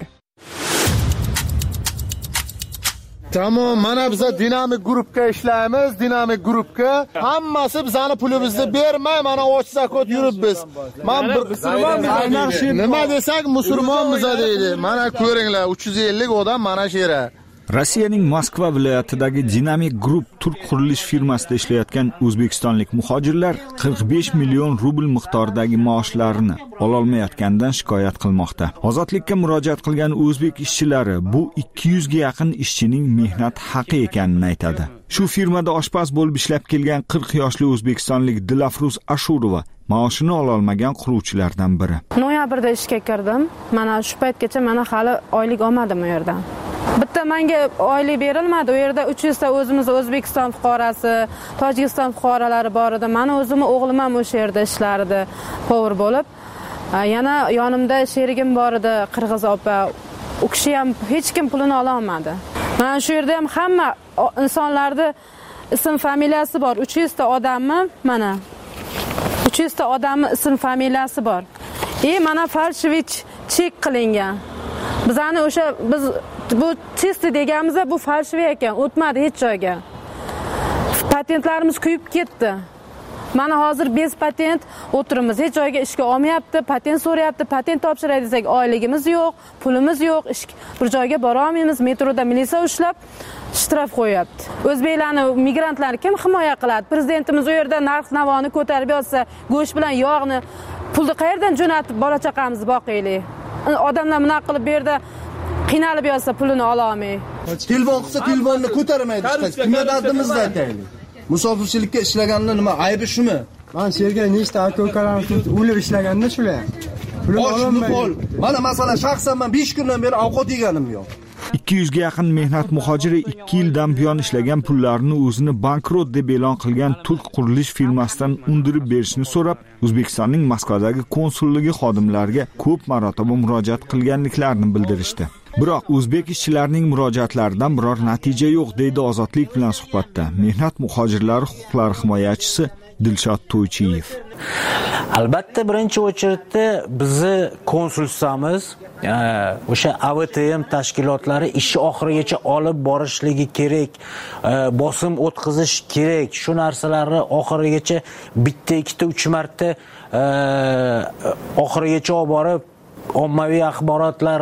Tamam, mana biz dinamik guruhga ishlaymiz, dinamik guruhga. Hammasi bizani pulimizni bermay, mana och zakot yuribmiz. Men bir musulmonmiz. Nima desak musulmonmiz deydi. Mana ko'ringlar, uch yuz ellik odam mana shu yerda. Rossiyaning Moskva viloyatidagi Dinamik Group turk qurilish firmasida ishlayotgan o'zbekistonlik muhojirlar qirq besh million rubl miqdoridagi maoshlarini ololmayotganidan shikoyat qilmoqda. Ozodlikka murojaat qilgan o'zbek ishchilari bu ikki yuz ga yaqin ishchining mehnat haqi ekanini aytadi. Shu firmada oshpaz bo'lib ishlab kelgan qirq yoshli o'zbekistonlik Dilafruz Ashurova maoshini ololmagan quruvchilardan biri. Noyabrda ishga kirdim. Mana shu paytgacha mana hali oylik olmadim u yerdan. Bitta menga oylik berilmadi. U yerda uch yuz ta o'zimiz O'zbekiston fuqarosi, Tojikiston fuqarolari bor edi. Meni o'zim o'g'lim ham o'sha yerda ishlardi, povur bo'lib. Yana yonimda sherigim bor edi, Qirg'iz opa. U kishi ham hech kim pulini ola olmadi. Mana shu yerda ham hamma insonlarda ism familiyasi bor. uch yuz ta odammi? Mana uch yuz ta odamning ism familiyasi bor. E mana falshivich chek qilingan. Bizani o'sha biz bu testi deganimizda bu falshiv ekan, o'tmadi hech joyga. Patentlarimiz kuyib ketdi. Mana hozir bez patent o'tirimiz, hech joyga ishga olmayapti, patent so'rayapti, patent topshiray desak oyligimiz yo'q, pulimiz yo'q, ish bir joyga bora olmaymiz, metroda militsiya ushlab shtraf qo'yapti. O'zbeklarni, migrantlarni kim himoya qiladi? Prezidentimiz u yerda narx-navoni ko'tarib yotsa, go'sht bilan yog'ni pulni qayerdan jo'natib bola chaqamizni boqaylik? Odamlar bunaqa qilib bu yerda qiynalib yotsa pulini ola olmay. Telefon qilsa telefonni ko'tarmaydi. Kimga dardimizni aytaylik? Musofirchilikka ishlaganlar nima aybi shumi? Men sherga nechta aka-ukalarim o'lib ishlaganda shular. Pul mana masalan shaxsan men besh kundan beri ovqat yeganim yo'q. ikki yuz ga yaqin mehnat muhojiri ikki yildan buyon ishlagan pullarini o'zini bankrot deb e'lon qilgan turk qurilish firmasidan undirib berishni so'rab, O'zbekistonning Moskvadagi konsulligi xodimlariga ko'p marotaba murojaat qilganliklarini bildirishdi. Biroq o'zbek ishchilarining murojaatlaridan biror natija yo'q, deydi Ozodlik bilan suhbatda mehnat muhojirlari huquqlari himoyachisi Dilshod To'ychiyev. Albatta birinchi o'chirda bizni konsulsiyamiz o'sha A V T M tashkilotlari ishi oxirigacha olib borishligi kerak, bosim o'tkazish kerak. Shu narsalarni oxirigacha bitta, ikkita, uch marta oxirigacha olib borib ommaviy axborotlar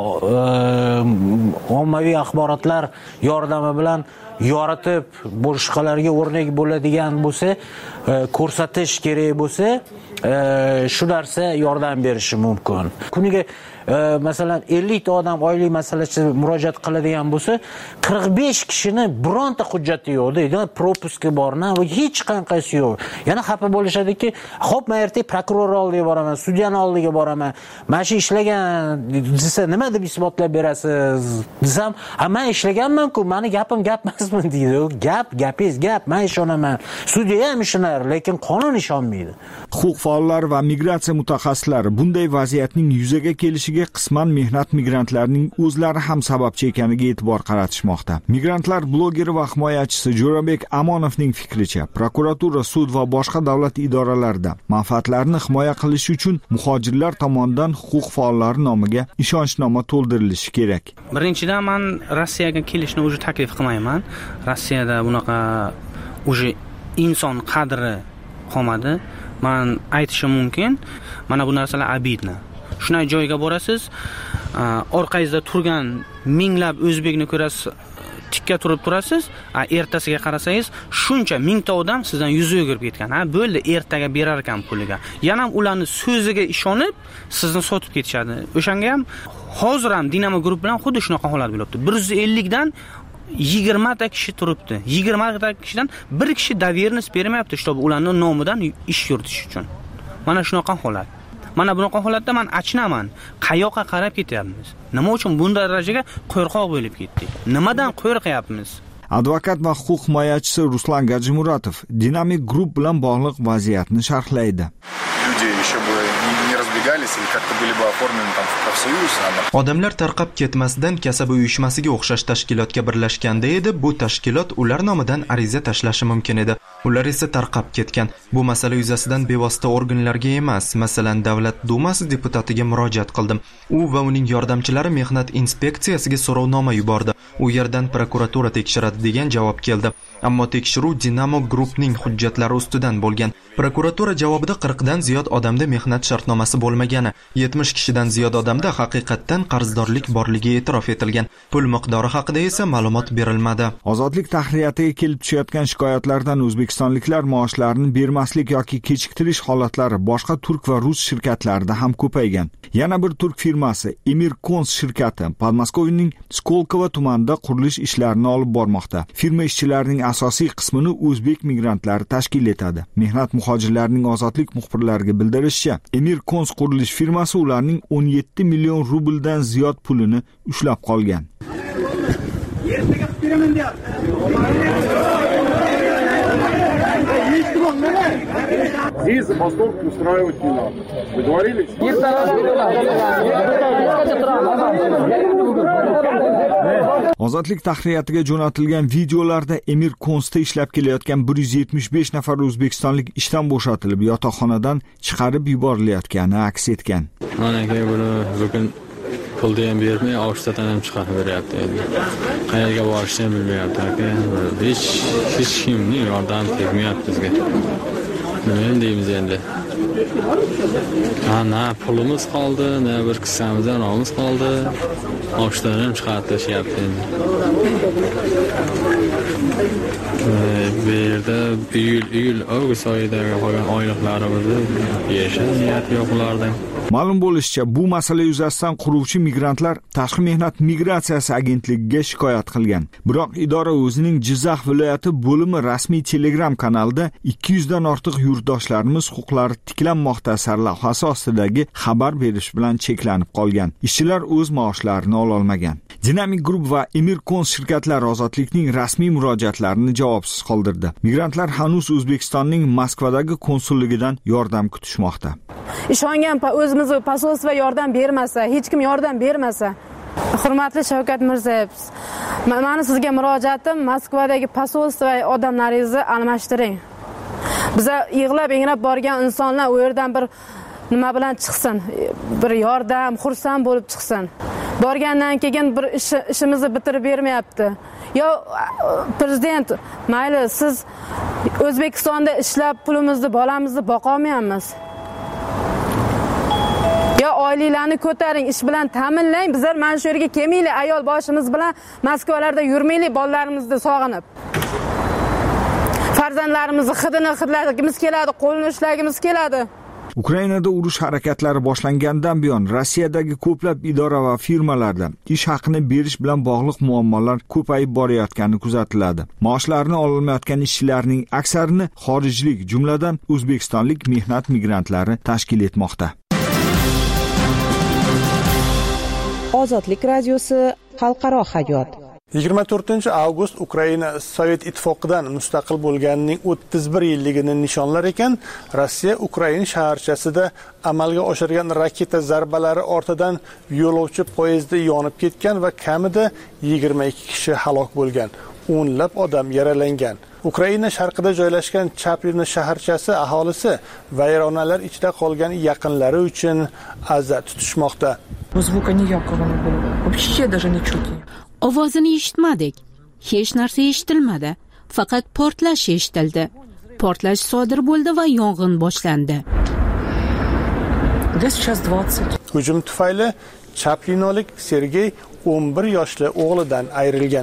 ommaviy axborotlar yordami bilan yoritib boshqalarga o'rnak bo'ladigan bo'lsa, ko'rsatish kerak bo'lsa, shu narsa yordam berishi mumkin. Kuniga masalan ellik ta odam oylik masalasi murojaat qiladigan bo'lsa, qirq besh kishini bironta hujjati yo'q deydi, propuski bormi, hech qanaqasi yo'q. Yana xafa bo'lishadiki, xo'p, men ertaga prokuror oldiga boraman, sudyani oldiga boraman. Mana shu ishlagan desa, nima deb isbotlab berasiz? Desam, "Ha, men ishlaganman-ku, meni gapim gap emasmi?" deydi. Gap, gapingiz gap, men ishonaman. Sudya ham ishonar, lekin qonun ishonmaydi. Huquq faollari va migratsiya mutaxassislari bunday vaziyatning yuzaga kelishiga qisman mehnat migrantlarining o'zlari ham sababchi ekaniga e'tibor qaratishmoqda. Migrantlar blogeri va himoyachisi Jo'rabek Amonovning fikricha, prokuratura, sud va boshqa davlat idoralarida manfaatlarini himoya qilish uchun muhojirlar tomonidan huquq faollari nomiga ishonchnoma to'ldirilishi kerak. Birinchidan, men Rossiyaga kelishni o'zi taklif qilmayman. Rossiyada bunaqa o'zi inson qadri qolmadi. Men aytishim mumkin, mana bu narsalar abidna. Shunday joyga borasiz, orqangizda turgan minglab o'zbekni ko'rasiz, tikka turib turasiz, ertasiga qarasangiz, shuncha mingta odam sizdan yuz o'girib ketgan. Ha, bo'ldi, ertaga berar ekan puliga. Yana ham ularning so'ziga ishonib, sizni sotib ketishadi. O'shanga ham hozir ham Dinamo guruh bilan xuddi shunaqa holat bo'lyapti. bir yuz ellik dan yigirma ta kishi turibdi. yigirma ta kishidan bir kishi доверенность bermayapti, чтобы ularning nomidan ish yuritish uchun. Mana shunaqa holat. Mana bunaqa holatda men achinaman. Qayoqqa qarab ketyapmiz? Nima uchun bunday darajaga qo'rqoq bo'lib ketdik? Nimadan qo'rqyapmiz? Advokat va huquq himoyachisi Ruslan Gajimuratov Dynamic Group bilan bog'liq vaziyatni sharhlaydi. Odamlar tarqab ketmasidan kasab uyushmasiga o'xshash tashkilotga birlashganda edi, bu tashkilot ular nomidan ariza tashlashi mumkin edi. Ular esa tarqab ketgan. Bu masala yuzasidan bevosita organlarga emas, masalan, Davlat Dumasi deputatiga murojaat qildim. U va uning yordamchilari mehnat inspeksiyasiga so'rovnoma yubordi. U yerdan prokuratura tekshiradi degan javob keldi. Ammo tekshiruv Dinamo Groupning hujjatlari ustidan bo'lgan. Prokuratura javobida qirq dan ziyod odamda mehnat shartnomasi bo'lmagani, yetmish kishidan ziyod odamda haqiqatdan qarzdorlik borligi e'tirof etilgan. Pul miqdori haqida esa ma'lumot berilmadi. Ozodlik tahriyatiga kelib tushayotgan shikoyatlardan o'zbekistonliklar maoshlarini bermaslik yoki kechiktirish holatlari boshqa turk va rus shirkatlarida ham ko'paygan. Yana bir turk firmasi Emir Kons shirkati Podmoskovining Skolkovo tumanida qurilish ishlarini olib bormoqda. Firma ishchilarining asosiy qismini o'zbek migrantlari tashkil etadi. Mehnat muhojirlarining ozodlik muxbirlariga bildirishicha, Emir Kons qurilish firmasi ularning o'n yetti million rubldan ziyod pulini ushlab qolgan. Здесь забастовки устраивать не надо. Договорились? Ozodlik tahriyatiga jo'natilgan videolarda Emir Konsda ishlab kelayotgan bir yuz yetmish besh nafar o'zbekistonlik ishdan bo'shatilib, yotoqxonadan chiqarib yuborilayotgani aks etgan. Mana ke buni bugun pulni ham bermay, oshtadan ham chiqarib beryapti. Qayerga borishni ham bilmayapti aka. Hech hech kimning yordam tegmayapti bizga. Nima deymiz endi? Ana pulimiz qoldi, na bir qissamizdan olamiz qoldi. Oshdan ham chiqarib tashyapti endi. Bu yerda iyul iyul avgust oyidagi qolgan oyliklarimizni yashash niyati yo'q ulardan. Ma'lum bo'lishicha, bu masala yuzasidan quruvchi migrantlar Tashqi mehnat migratsiyasi agentligiga shikoyat qilgan. Biroq idora o'zining Jizzax viloyati bo'limi rasmiy Telegram kanalida ikki yuz dan ortiq yurtdoshlarimiz huquqlari tiklanmoqda sarlavhasi ostidagi xabar berish bilan cheklanib qolgan. Ishchilar o'z maoshlarini ola olmagan. Dynamic Group va Emir Kons shirkatlari ozodlikning rasmiy murojaatlarini javobsiz qoldirdi. Migrantlar hanuz O'zbekistonning Moskvadagi konsulligidan yordam kutishmoqda. Ishongan o'zimiz posolstva yordam bermasa, hech kim yordam bermasa, hurmatli Shavkat Mirziyoyev, meni sizga murojaatim Moskvadagi posolstva odamlaringizni almashtiring. Biza yig'lab engrab borgan insonlar u yerdan bir nima bilan chiqsin, bir yordam, xursand bo'lib chiqsin. Borgandan keyin bir ish, ishimizni bitirib bermayapti. Yo prezident, mayli siz O'zbekistonda ishlab pulimizni, bolamizni boqa olmayapmiz. Yo oilalarni ko'taring, ish bilan ta'minlang. Bizlar mana shu yerga kelmaylik, ayol boshimiz bilan Moskvalarda yurmaylik bollarimizni sog'inib. Farzandlarimizni hidini hidlagimiz keladi, qo'lini ushlagimiz keladi. Ukrainada urush harakatlari boshlangandan buyon Rossiyadagi ko'plab idora va firmalarda ish haqini berish bilan bog'liq muammolar ko'payib borayotgani kuzatiladi. Maoshlarini ololmayotgan ishchilarning aksarini xorijlik, jumladan o'zbekistonlik mehnat migrantlari tashkil etmoqda. Ozodlik radiosi xalqaro hayot. yigirma to'rtinchi avgust Ukraina Sovet ittifoqidan mustaqil bo'lganining o'ttiz bir yilligini nishonlar ekan, Rossiya Ukraina shaharchasida amalga oshirgan raketa zarbalari ortidan yo'lovchi poyezdi yonib ketgan va kamida yigirma ikki kishi halok bo'lgan, o'nlab odam yaralangan. Ukraina sharqida joylashgan Chaplin shaharchasi aholisi vayronalar ichida qolgan yaqinlari uchun aza tutishmoqda. Ovozini eshitmadik. Hech narsa eshitilmadi. Faqat portlash eshitildi. Portlash sodir bo'ldi va yong'in boshlandi. Hujum tufayli Chaplinolik Sergey o'n bir yoshli o'g'lidan ayrilgan.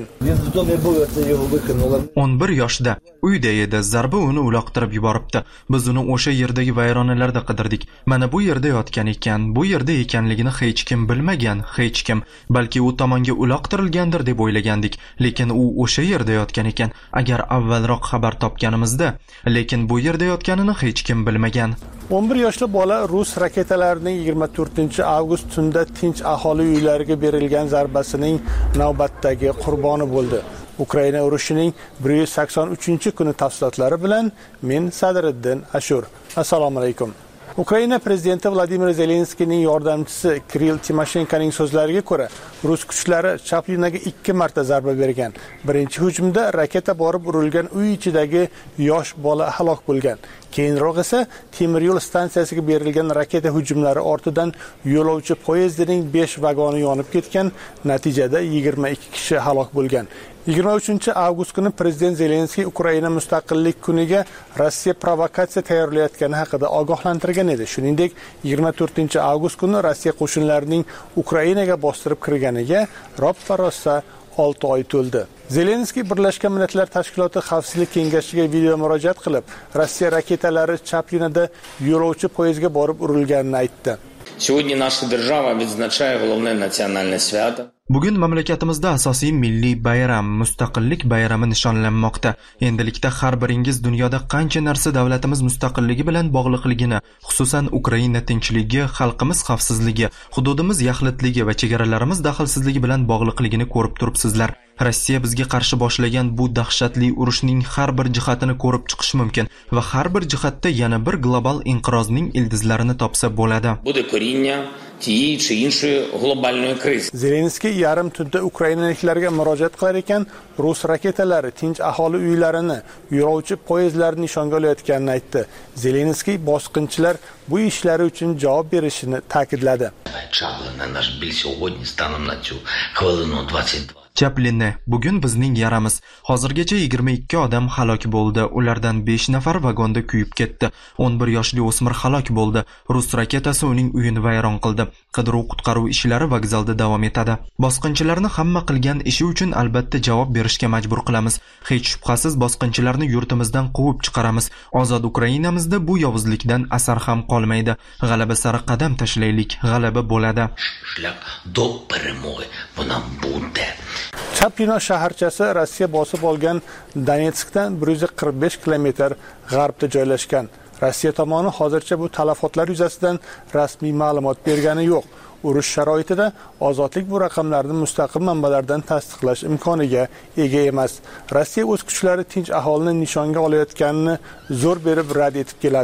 o'n bir yoshda uyda edi, zarba uni uloqtirib yuboribdi. Biz uni o'sha yerdagi vayronalarda qidirdik. Mana bu yerda yotgan ekan, bu yerda ekanligini hech kim bilmagan, hech kim. Balki u tomonga uloqtirilgandir deb o'ylagandik, lekin u o'sha yerda yotgan ekan. Agar avvalroq xabar topganimizda, lekin bu yerda yotganini hech kim bilmagan. o'n bir yoshli bola rus raketalarining yigirma to'rtinchi avgust tunda tinch aholi uylariga berilgan zarbasining navbatdagi qurboni bo'ldi. Ukraina urushining bir yuz sakson uchinchi kuni tafsilotlari bilan men Sadriddin Ashur. Assalomu alaykum. Ukraina prezidenti Vladimir Zelenskiyning yordamchisi Kirill Timoshenkoning so'zlariga ko'ra, rus kuchlari Chaplinaga ikki marta zarba bergan. Birinchi hujumda raketa borib urilgan uy ichidagi yosh bola halok bo'lgan. Keyinroq esa temir yo'l stansiyasiga berilgan raketa hujumlari ortidan yo'lovchi poyezdining besh vagoni yonib ketgan, natijada yigirma ikki kishi halok bo'lgan. yigirma uchinchi avgust kuni prezident Zelenskiy Ukraina mustaqillik kuniga Rossiya provokatsiya tayyorlayotgani haqida ogohlantirgan edi. Shuningdek, yigirma to'rtinchi avgust kuni Rossiya qo'shinlarining Ukrainaga bostirib kirganiga roppa-rosa olti oy to'ldi. Zelenskiy Birlashgan Millatlar Tashkiloti Xavfsizlik kengashiga video murojaat qilib, Rossiya raketalari Chaplinada yo'lovchi poyezdga borib urilganini aytdi. Сегодня наша держава відзначає головне національне свято. Bugun mamlakatimizda asosiy milliy bayram, mustaqillik bayrami nishonlanmoqda. Endilikda har biringiz dunyoda qancha narsa davlatimiz mustaqilligi bilan bog'liqligini, xususan Ukraina tinchligi, xalqimiz xavfsizligi, hududimiz yaxlitligi va chegaralarimiz daxlsizligi bilan bog'liqligini ko'rib turibsizlar. Rossiya bizga qarshi boshlagan bu dahshatli urushning har bir jihatini ko'rib chiqish mumkin va har bir jihatda yana bir global inqirozning ildizlarini topsa bo'ladi. Буде коріння тієї чи іншої глобальної кризи. Zelenskiy yarim tunda Ukrainaliklarga murojaat qilar ekan, rus raketalari tinch aholi uylarini, yo'lovchi poyezdlarni nishonga olayotganini aytdi. Zelenskiy bosqinchilar bu ishlari uchun javob berishini ta'kidladi. Chaplin наш біль сьогодні станом на цю хвилину двадцять два. Chaplinni bugun bizning yaramiz. Hozirgacha yigirma ikki odam halok bo'ldi. Ulardan besh nafar vagonda kuyib ketdi. o'n bir yoshli o'smir halok bo'ldi. Rus raketasi uning uyini vayron qildi. Qidiruv-qutqaruv ishlari vokzalda davom etadi. Bosqinchilarni hamma qilgan ishi uchun albatta javob berishga majbur qilamiz. Hech shubhasiz bosqinchilarni yurtimizdan quvib chiqaramiz. Ozod Ukrainamizda bu yovuzlikdan asar ham qolmaydi. G'alaba sari qadam tashlaylik. G'alaba bo'ladi. Шлях до перемоги вона буде. Chaplino shaharchasi Rossiya bosib olgan Donetskdan bir yuz qirq besh kilometr g'arbda joylashgan. Rossiya tomoni hozircha bu talafotlar yuzasidan rasmiy ma'lumot bergani yo'q. Urush sharoitida ozodlik bu raqamlarni mustaqil manbalardan tasdiqlash imkoniga ega emas. Rossiya o'z kuchlari tinch aholini nishonga olayotganini zo'r berib rad etib keladi.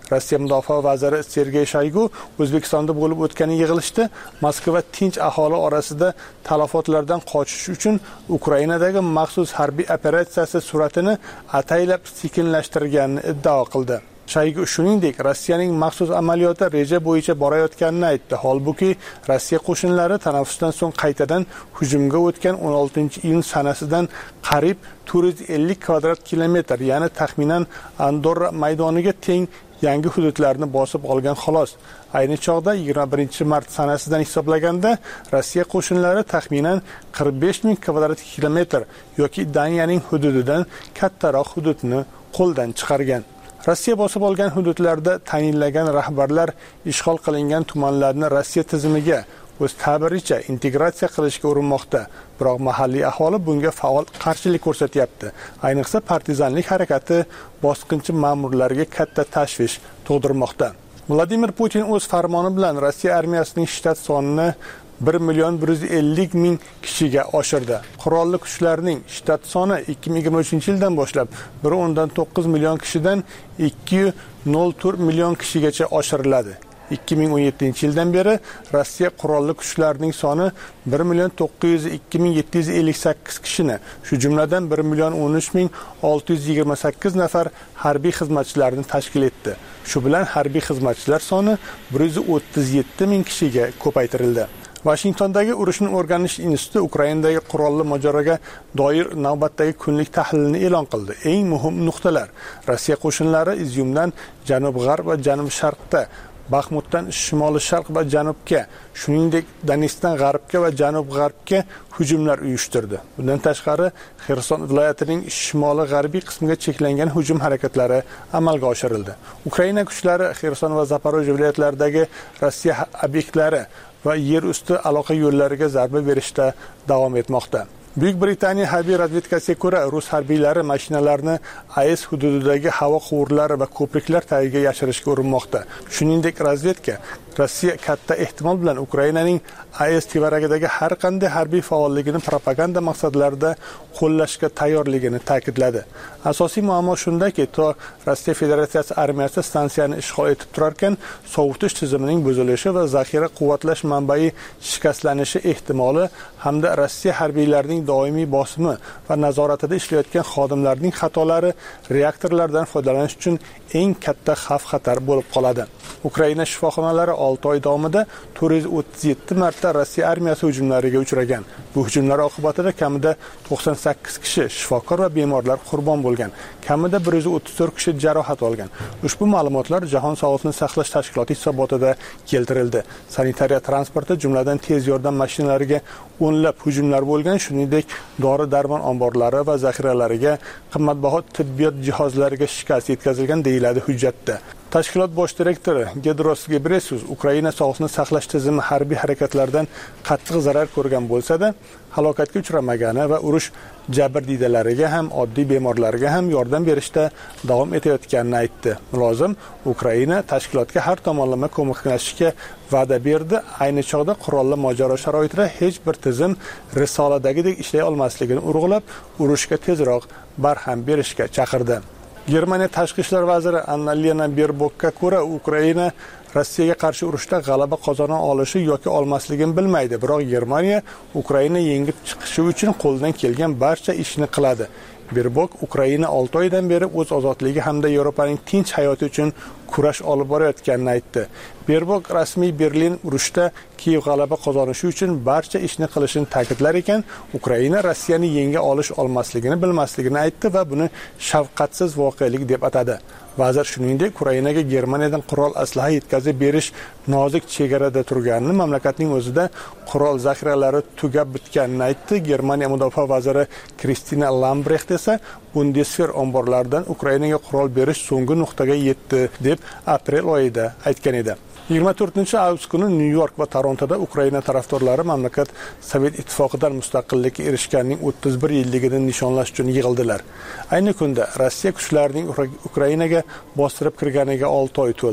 Rossiya mudofaa vaziri Sergey Shoygu O'zbekistonda bo'lib o'tgan yig'ilishda Moskva tinch aholi orasida talafotlardan qochish uchun Ukrainadagi maxsus harbiy operatsiyasi suratini ataylab sekinlashtirganini iddao qildi. Shoygu shuningdek Rossiyaning maxsus amaliyoti reja bo'yicha borayotganini aytdi. Holbuki Rossiya qo'shinlari tanaffusdan so'ng qaytadan hujumga o'tgan o'n oltinchi iyun sanasidan qariyb to'rt yuz ellik kvadrat kilometr, ya'ni taxminan Andorra maydoniga teng yangi hududlarni bosib olgan xolos. Ayni chog'da yigirma birinchi mart sanasidan hisoblaganda Rossiya qo'shinlari taxminan qirq besh ming kvadrat kilometr yoki Daniyaning hududidan kattaroq hududni qo'ldan chiqargan. Rossiya bosib olgan hududlarda tayinlagan rahbarlar ishg'ol qilingan tumanlarni Rossiya tizimiga o'z ta'biricha integratsiya qilishga urinmoqda. Biroq mahalliy aholi bunga faol qarshilik ko'rsatyapti. Ayniqsa partizanlik harakati bosqinchi ma'murlarga katta tashvish tug'dirmoqda. Vladimir Putin o'z farmoni bilan Rossiya armiyasining shtat sonini bir million bir yuz ellik ming kishiga oshirdi. Qurolli kuchlarning shtat soni ikki ming yigirma uchinchi yildan boshlab bir o'ndan to'qqiz million kishidan ikki nol to'rt million kishigacha oshiriladi. ikki ming o'n yettinchi yildan beri Rossiya qurolli kuchlarining soni bir million to'qqiz yuz ikki ming yetti yuz ellik sakkiz kishini, shu jumladan bir million o'n uch ming olti yuz yigirma sakkiz nafar harbiy xizmatchilarni tashkil etdi. Shu bilan harbiy xizmatchilar soni bir yuz o'ttiz yetti ming kishiga ko'paytirildi. Washingtondagi urushni o'rganish instituti Ukrainadagi qurolli mojaroga doir navbatdagi kunlik tahlilini e'lon qildi. Eng muhim nuqtalar: Rossiya qo'shinlari Izyumdan janub-g'arb va janub-sharqda, Baxmutdan shimoli-sharq va janubga, shuningdek Donetskdan g'arbga va janub-g'arbga hujumlar uyushtirdi. Bundan tashqari, Xerson viloyatining shimoli-g'arbiy qismiga cheklangan hujum harakatlari amalga oshirildi. Ukraina kuchlari Xerson va Zaporojye viloyatlaridagi Rossiya obyektlari va yer usti aloqa yo'llariga zarba berishda davom etmoqda. Buyuk Britaniya harbiy razvedkasiga ko'ra, rus harbiylari mashinalarni A E S hududidagi havo quvurlari va ko'priklar tagiga yashirishga urinmoqda. Shuningdek, razvedka Rossiya katta ehtimol bilan Ukrainaning A E S tevaragidagi har qanday harbiy faolligini propaganda maqsadlarida qo'llashga tayyorligini ta'kidladi. Asosiy muammo shundaki, to Rossiya Federatsiyasi armiyasi stansiyani ishg'ol etib turarkan, sovutish tizimining buzilishi va zaxira quvvatlash manbai shikastlanishi ehtimoli hamda Rossiya harbiylarining doimiy bosimi va nazoratida ishlayotgan xodimlarning xatolari reaktorlardan foydalanish uchun eng katta xavf-xatar bo'lib qoladi. Ukraina shifoxonalari olti oy davomida to'rt yuz o'ttiz yetti marta Rossiya armiyasi hujumlariga uchragan. Bu hujumlar oqibatida kamida to'qson sakkiz kishi, shifokor va bemorlar qurbon bo'lgan. Kamida bir yuz o'ttiz to'rt kishi jarohat olgan. Ushbu ma'lumotlar Jahon sog'liqni saqlash tashkiloti hisobotida keltirildi. Sanitariya transporti, jumladan tez yordam mashinalariga o'nlab hujumlar bo'lgan, shuningdek dori-darmon omborlari va zaxiralariga, qimmatbaho tibbiyot jihozlariga shikast yetkazilgan deyiladi hujjatda. Tashkilot bosh direktori Gedros Gebreyesus Ukraina sog'liqni saqlash tizimi harbiy harakatlardan qattiq zarar ko'rgan bo'lsa-da, halokatga uchramagani va urush jabrdiydalariga ham oddiy bemorlarga ham yordam berishda davom etayotganini aytdi. Mulozim Ukraina tashkilotga har tomonlama ko'maklashishga va'da berdi. Ayni chog'da qurolli mojaro sharoitida hech bir tizim risoladagidek ishlay olmasligini urg'ulab, urushga tezroq barham berishga chaqirdi. Germaniya tashqi ishlar vaziri Annalena Baerbockga ko'ra, Ukraina Rossiyaga qarshi urushda g'alaba qozona olishi yoki olmasligini bilmaydi, biroq Germaniya Ukraina yengib chiqishi uchun qo'ldan kelgan barcha ishni qiladi. Baerbock Ukraina olti oydan beri o'z ozodligi hamda Yevropaning tinch hayoti uchun kurash olib borayotganini aytdi. Baerbock rasmiy Berlin urushda Kiyev g'alaba qozonishi uchun barcha ishni qilishini ta'kidlar ekan, Ukraina Rossiyani yenga olish olmasligini bilmasligini aytdi va buni shafqatsiz voqelik deb atadi. Vazir shuningdek, Ukrainaga Germaniyadan qurol aslaha yetkazib berish nozik chegarada turganini, mamlakatning o'zida qurol zaxiralari tugab bitganini aytdi. Germaniya mudofaa vaziri Kristina Lambrecht esa Bundeswehr omborlaridan Ukrainaga qurol berish so'nggi nuqtaga yetdi deb aprel oyida aytgan edi. yigirma to'rtinchi avgust kuni Nyu-York va Torontoda Ukraina tarafdorlari mamlakat Sovet ittifoqidan mustaqillikka erishganning o'ttiz bir yilligini nishonlash uchun yig'ildilar. Ayni kunda Rossiya kuchlarining Ukrainaga bostirib kirganiga olti oy to'ldi.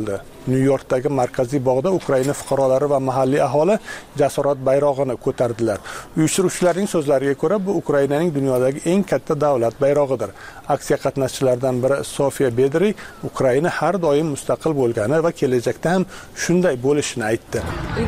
Nyu-Yorkdagi markaziy bog'da Ukraina fuqarolari va mahalliy aholi jasorat bayrog'ini ko'tardilar. Uyushtiruvchilarning so'zlariga ko'ra, bu Ukrainaning dunyodagi eng katta davlat bayrog'idir. Aksiya qatnashchilaridan biri Sofiya Bedri Ukraina har doim mustaqil bo'lgani va kelajakda ham shunday bo'lishini aytdi.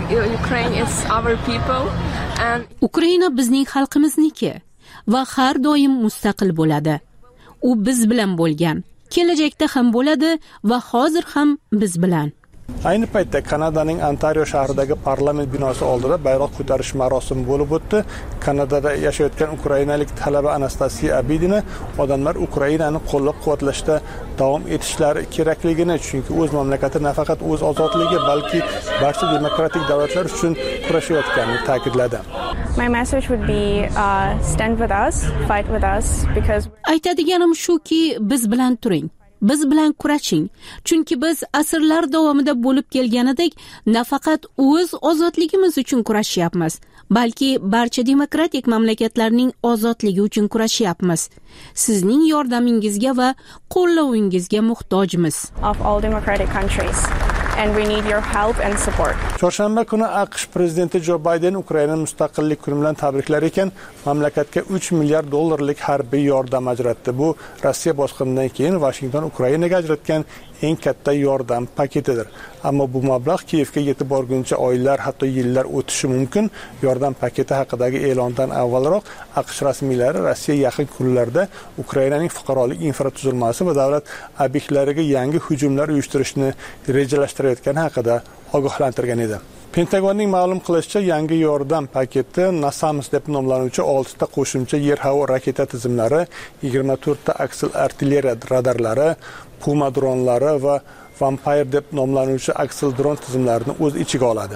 Ukraina bizning xalqimizniki va har doim mustaqil bo'ladi. U biz bilan bo'lgan, kelajakda ham bo'ladi va hozir ham biz bilan. Ayni paytda Kanadaning Ontario shahridagi parlament binosi oldida bayroq ko'tarish marosimi bo'lib o'tdi. Kanadada yashayotgan ukrainalik talaba Anastasiya Abidina odamlar Ukrainani qo'llab-quvvatlashda davom etishlari kerakligini, chunki o'z mamlakati nafaqat o'z ozodligi, balki barcha demokratik davlatlar uchun kurashayotganini ta'kidladi. My message would be uh, stand with us, fight with us because Aytadiganim shuki, biz bilan turing. Biz bilan kurashing, chunki biz asrlar davomida bo'lib kelganidek nafaqat o'z ozodligimiz uchun kurashyapmiz, balki barcha demokratik mamlakatlarning ozodligi uchun kurashyapmiz. Sizning yordamingizga va qo'llashingizga muhtojmiz. Of all democratic countries. And we need your help and support. Chorshanba kuni AQSh prezidenti Jo Bayden Ukraina mustaqillik kuni bilan tabriklar ekan, mamlakatga uch milliard dollarlik harbiy yordam ajratdi. Bu Rossiya bosqinidan keyin Washington Ukrainaga ajratgan eng katta yordam paketidir. Ammo bu mablag' Kiyevga yetib borguncha oylar, hatto yillar o'tishi mumkin. Yordam paketi haqidagi e'londan avvalroq AQSh rasmiylari Rossiya yaqin kunlarda Ukrainaning fuqarolik infratuzilmasi va davlat obyektlariga yangi hujumlar uyushtirishni rejalashtirayotgani haqida ogohlantirgan edi. Pentagonning ma'lum qilishicha, yangi yordam paketi NASAMS deb nomlanuvchi oltita qo'shimcha yer-havo raketa tizimlari, yigirma to'rtta aksil artilleriya radarlari, Puma dronlari va Vampire deb nomlanuvchi aksil dron tizimlarini o'z ichiga oladi.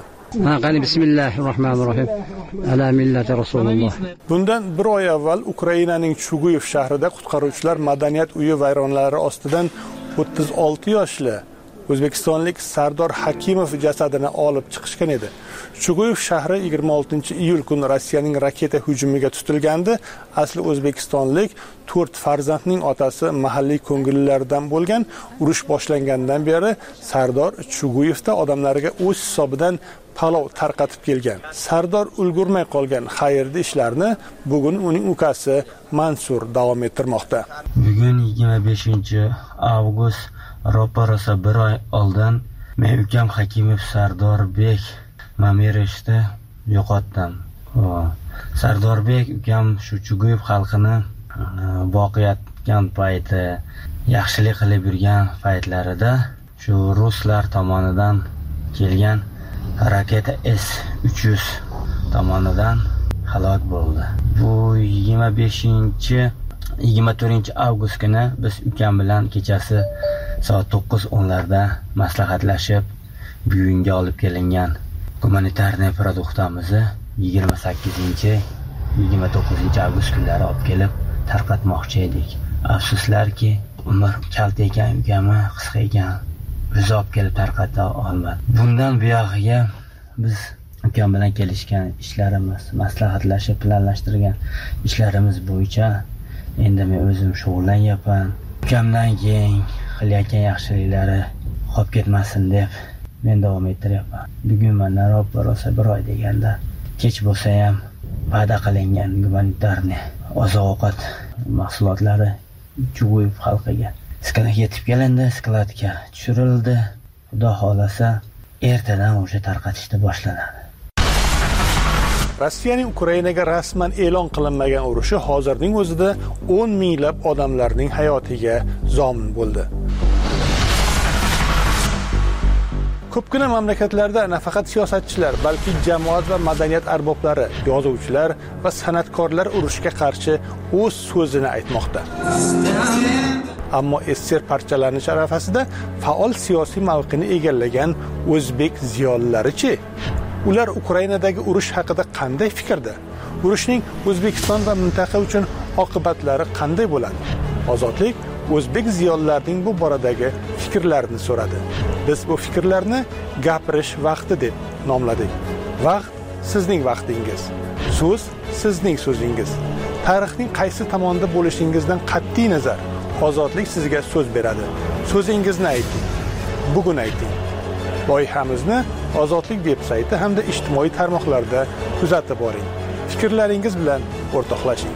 Bismillahirrohmanirrohim. Ala millati Rasululloh. Bundan bir oy avval Ukrainaning Chuguyev shahrida qutqaruvchilar madaniyat uyi vayronlari ostidan o'ttiz olti yoshli o'zbekistonlik Sardor Hakimov jasadini olib chiqishgan edi. Chuguyev shahri yigirma oltinchi iyul kuni Rossiyaning raketa hujumiga tutilgandi. Asli o'zbekistonlik to'rt farzandning otasi mahalliy ko'ngillilardan bo'lgan. Urush boshlangandan beri Sardor Chuguyevda odamlarga o'z hisobidan palov tarqatib kelgan. Sardor ulgurmay qolgan xayrli ishlarni bugun uning ukasi Mansur davom ettirmoqda. Bugun yigirma beshinchi avgust ro'parasi bir oy oldin men ukam Hakimov Sardorbek Mamirishda yo'qotdim. Sardorbek ukam shu Chuguyev xalqini boqayotgan payti, yaxshilik qilib yurgan paytlarida shu ruslar tomonidan kelgan raketa S uch yuz tomonidan halok bo'ldi. Bu yigirma beshinchi yigirma to'rtinchi avgust kuni biz ukam bilan kechasi soat to'qqiz o'nlarda maslahatlashib bugunga olib kelingan gumanitarniy produktimizni yigirma sakkizinchi yigirma to'qqizinchi avgust kunlari olib kelib tarqatmoqchi edik. Afsuslarki, umr kalta ekan, ukami qisqa ekan, o'zi olib kelib tarqata olmadi. Bundan buyog'iga biz ukam bilan kelishgan ishlarimiz, maslahatlashib planlashtirgan ishlarimiz bo'yicha endi men o'zim shug'ullanyapman. Ukamdan keyin qilayotgan yaxshiliklari qolib ketmasin deb men davom ettiryapman. Bugun mendan ro'parasi bir oy deganda kech bo'lsa ham va'da qilingan gumanitarniy oziq-ovqat mahsulotlari Chuguyev xalqiga skladga yetib kelindi, skladga tushirildi. Xudo xolasa ertadan o'sha tarqatishni boshlanadi. Rossiyaning Ukrainaga rasman e'lon qilinmagan urushi hozirning o'zida o'n minglab odamlarning hayotiga zomin bo'ldi. Ko'pgina mamlakatlarda nafaqat siyosatchilar, balki jamoat va madaniyat arboblari, yozuvchilar va san'atkorlar urushga qarshi o'z so'zini aytmoqda. Ammo S S R parchalanish arafasida faol siyosiy mavqeni egallagan o'zbek ziyolilari-chi? Ular Ukrainadagi urush haqida qanday fikrda? Urushning O'zbekiston va mintaqa uchun oqibatlari qanday bo'ladi? Ozodlik o'zbek ziyolilarining bu boradagi fikrlarini so'radi. Biz bu fikrlarni gapirish vaqti deb nomladik. Vaqt sizning vaqtingiz. So'z sizning so'zingiz. Tarixning qaysi tomonda bo'lishingizdan qat'iy nazar, ozodlik sizga so'z beradi. So'zingizni ayting. Bugun ayting. Loyihamizni Ozodlik veb-sayti hamda ijtimoiy tarmoqlarda kuzatib boring. Fikrlaringiz bilan o'rtoqlashing.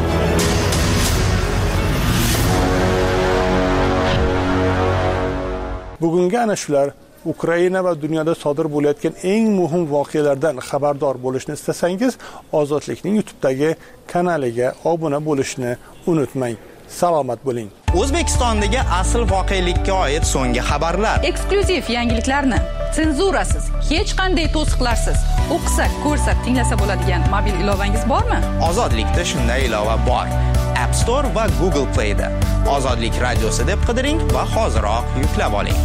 Bugungi ana shular Ukraina va dunyoda sodir bo'layotgan eng muhim voqealardan xabardor bo'lishni istasangiz, Ozodlikning YouTube'dagi kanaliga obuna bo'lishni unutmang. Salomat bo'ling. O'zbekistondagi asl voqelikka oid so'nggi xabarlar, eksklyuziv yangiliklarni senzurasiz, hech qanday to'siqlarsiz o'qisak, ko'rsak, tinglasa bo'ladigan mobil ilovangiz bormi? Ozodlikda shunday ilova bor. App Store va Google Play da Ozodlik radiosi deb qidiring va hoziroq yuklab oling.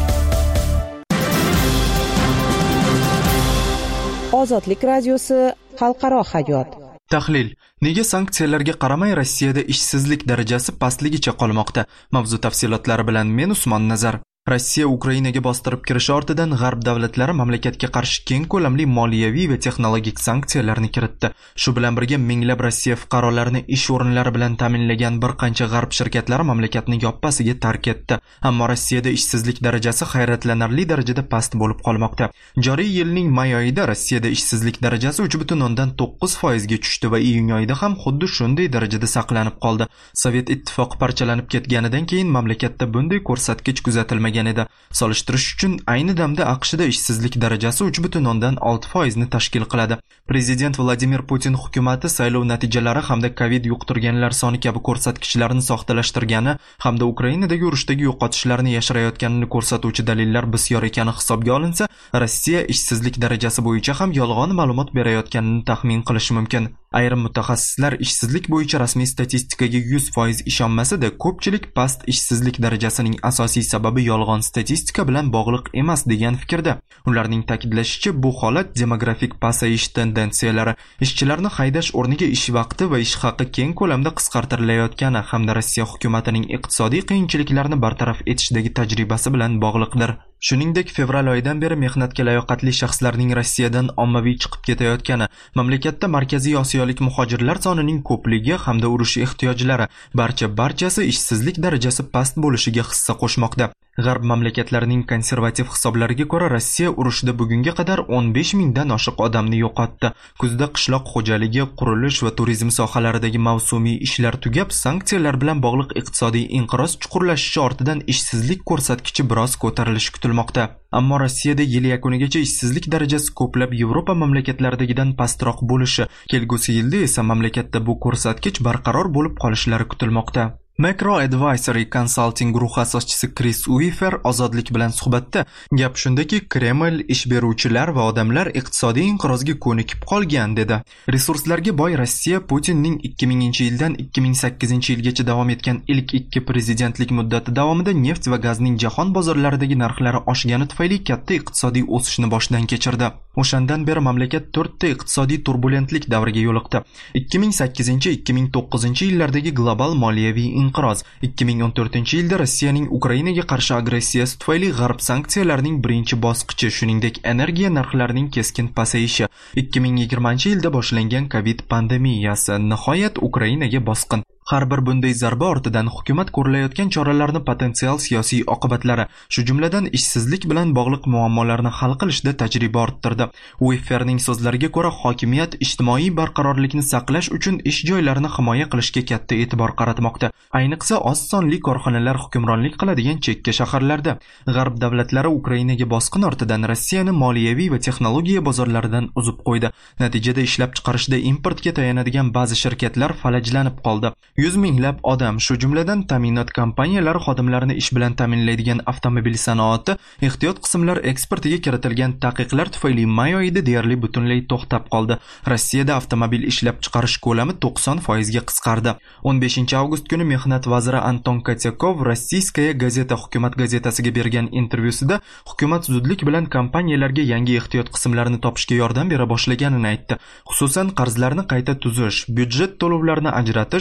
Ozodlik radiosi xalqaro hayot. Tahlil: nega sanksiyalarga qaramay Rossiyada ishsizlik darajasi pastligicha qolmoqda? Mavzu tafsilotlari bilan men Usmon Nazar. Rossiya Ukrainaga bostirib kirishi ortidan g'arb davlatlari mamlakatga qarshi keng ko'lamli moliyaviy va texnologik sanksiyalarni kiritdi. Shu bilan birga minglab Rossiya fuqarolarini ish o'rinlari bilan ta'minlagan bir qancha g'arb shirkatlari mamlakatni yoppasiga tark etdi. Ammo Rossiyada ishsizlik darajasi hayratlanarli darajada past bo'lib qolmoqda. Joriy yilning may oyida Rossiyada ishsizlik darajasi uch butun o'ndan to'qqiz foiz ga tushdi va iyun oyida ham xuddi shunday darajada saqlanib qoldi. Sovet ittifoqi parchalanib ketganidan keyin mamlakatda bunday ko'rsatkich kuzatilmagan edi. Solishtirish uchun ayni damda AQShda ishsizlik darajasi uch butun o'ndan olti foiz ni tashkil qiladi. Prezident Vladimir Putin hukumatı saylov natijalari hamda Covid yuqtirganlar soni kabi ko'rsatkichlarni soxtalashtirgani hamda Ukrainadagi urushdagi yo'qotishlarni yashirayotganini ko'rsatuvchi dalillar bisyor ekani hisobga olinsa, Rossiya ishsizlik darajasi bo'yicha ham yolg'on ma'lumot berayotganini taxmin qilish mumkin. Ayrim mutaxassislar ishsizlik bo'yicha rasmiy statistikaga yuz foiz ishonmasa-da, ko'pchilik past ishsizlik darajasining asosiy sababi yolg'on statistika bilan bog'liq emas degan fikrda. Ularning ta'kidlashicha, bu holat demografik pasayish tendensiyalari, ishchilarni haydash o'rniga ish vaqti va ish haqi keng ko'lamda qisqartirilayotgani hamda Rossiya hukumatining iqtisodiy qiyinchiliklarni bartaraf etishdagi tajribasi bilan bog'liqdir. Shuningdek, fevral oyidan beri mehnatga layoqatli shaxslarning Rossiyadan ommaviy chiqib ketayotgani, mamlakatda Markaziy Osiyolik muhojirlar sonining ko'pligi hamda urush ehtiyojlari barcha barchasi ishsizlik darajasi past bo'lishiga hissa qo'shmoqda. G'arb mamlakatlarining konservativ hisoblariga ko'ra, Rossiya urushda bugunga qadar o'n besh mingdan oshiq odamni yo'qotdi. Kuzda qishloq xo'jaligi, qurilish va turizm sohalaridagi mavsumiy ishlar tugab, sanksiyalar bilan bog'liq iqtisodiy inqiroz chuqurlashishi ortidan ishsizlik ko'rsatkichi biroz ko'tarilishi kutilmoqda. Ammo Rossiyada yil yakunigacha ishsizlik darajasi ko'plab Yevropa mamlakatlaridagidan pastroq bo'lishi, kelgusi yilda esa mamlakatda bu ko'rsatkich barqaror bo'lib qolishlari kutilmoqda. Macro Advisory Consulting guruhi asoschisi Chris Uifer Ozodlik bilan suhbatda gap shundaki, Kreml ish beruvchilar va odamlar iqtisodiy inqirozga ko'nikib qolgan dedi. Resurslarga boy Rossiya Putinning ikki minginchi yildan ikki ming sakkizinchi yilgacha davom etgan ilk ikki prezidentlik muddati davomida neft va gazning jahon bozorlaridagi narxlari oshgani tufayli katta iqtisodiy o'sishni boshdan kechirdi. O'shandan beri mamlakat to'rtta iqtisodiy turbulentlik davriga yo'liqdi. ikki ming sakkizinchi ikki ming to'qqizinchi yillardagi global moliyaviy inqiroz, ikki ming o'n to'rtinchi yilda Rossiyaning Ukrainaga qarshi agressiyasi tufayli g'arb sanksiyalarining birinchi bosqichi, shuningdek energiya narxlarining keskin pasayishi, ikki ming yigirmanchi yilda boshlangan Covid pandemiyasi, nihoyat Ukrainaga bosqin. Har bir bunday zarba ortidan hukumat ko'rilayotgan choralarni potensial siyosiy oqibatlari, shu jumladan ishsizlik bilan bog'liq muammolarni hal qilishda tajriba orttirdi. Uiferning so'zlariga ko'ra, hokimiyat ijtimoiy barqarorlikni saqlash uchun ish joylarini himoya qilishga katta e'tibor qaratmoqda. Ayniqsa oz sonli korxonalar hukmronlik qiladigan chekka shaharlarda. G'arb davlatlari Ukrainaga bosqin ortidan Rossiyani moliyaviy va texnologiya bozorlaridan uzib qo'ydi. Natijada ishlab chiqarishda importga tayanadigan ba'zi shirkatlar falajlanib qoldi. yuz minglab odam, shu jumladan ta'minot kompaniyalari xodimlarini ish bilan ta'minlaydigan avtomobil sanoati, ehtiyot qismlar eksportiga kiritilgan taqiqlar tufayli may oyida deyarli butunlay to'xtab qoldi. Rossiyada avtomobil ishlab chiqarish ko'lami to'qson foiz ga qisqardi. o'n beshinchi avgust kuni mehnat vaziri Anton Kotyakov Rossiyskaya gazeta hukumat gazetasiga bergan intervyusida hukumat zudlik bilan kompaniyalarga yangi ehtiyot qismlarini topishga yordam bera boshlaganini aytdi. Xususan, qarzlarni qayta tuzish, byudjet to'lovlarini ajratish va sohalar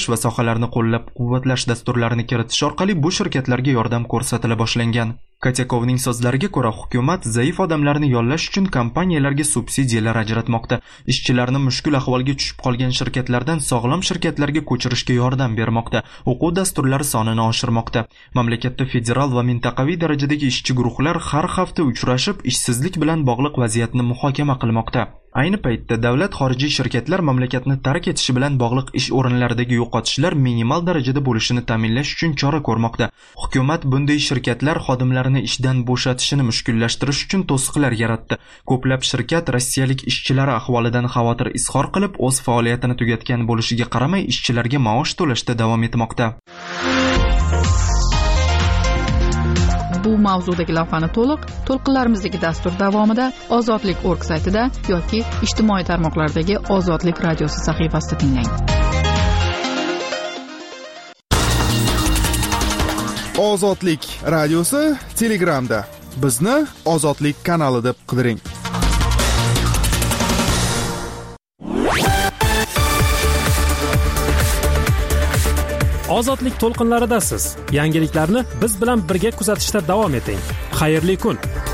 loyihalarni qo'llab-quvvatlash dasturlarini kiritish orqali bu shirkatlarga yordam ko'rsatila boshlangan. Katyakovning so'zlariga ko'ra, hukumat zaif odamlarni yollash uchun kompaniyalarga subsidiyalar ajratmoqda. Ishchilarni mushkul ahvolga tushib qolgan shirkatlardan sog'lom shirkatlarga ko'chirishga yordam bermoqda. O'quv dasturlari sonini oshirmoqda. Mamlakatda federal va mintaqaviy darajadagi ishchi guruhlar har hafta uchrashib, ishsizlik bilan bog'liq vaziyatni muhokama qilmoqda. Ayni paytda davlat xorijiy shirkatlar mamlakatni tark etishi bilan bog'liq ish o'rinlaridagi yo'qotishlar minimal darajada bo'lishini ta'minlash uchun chora ko'rmoqda. Hukumat bunday shirkatlar xodimlarini ishdan bo'shatishini mushkullashtirish uchun to'siqlar yaratdi. Ko'plab shirkat rossiyalik ishchilari ahvolidan xavotir izhor qilib, o'z faoliyatini tugatgan bo'lishiga qaramay ishchilarga maosh to'lashda davom etmoqda. Bu mavzudagi lavhani to'liq to'lqinlarimizdagi dastur davomida ozodlik точка org saytida yoki ijtimoiy tarmoqlardagi Ozodlik radiosi sahifasida tinglang. Ozodlik radiosi Telegramda. Bizni Ozodlik kanali deb qidiring. Ozodlik to'lqinlaridasiz. Yangiliklarni biz bilan birga kuzatishda davom eting. Xayrli kun.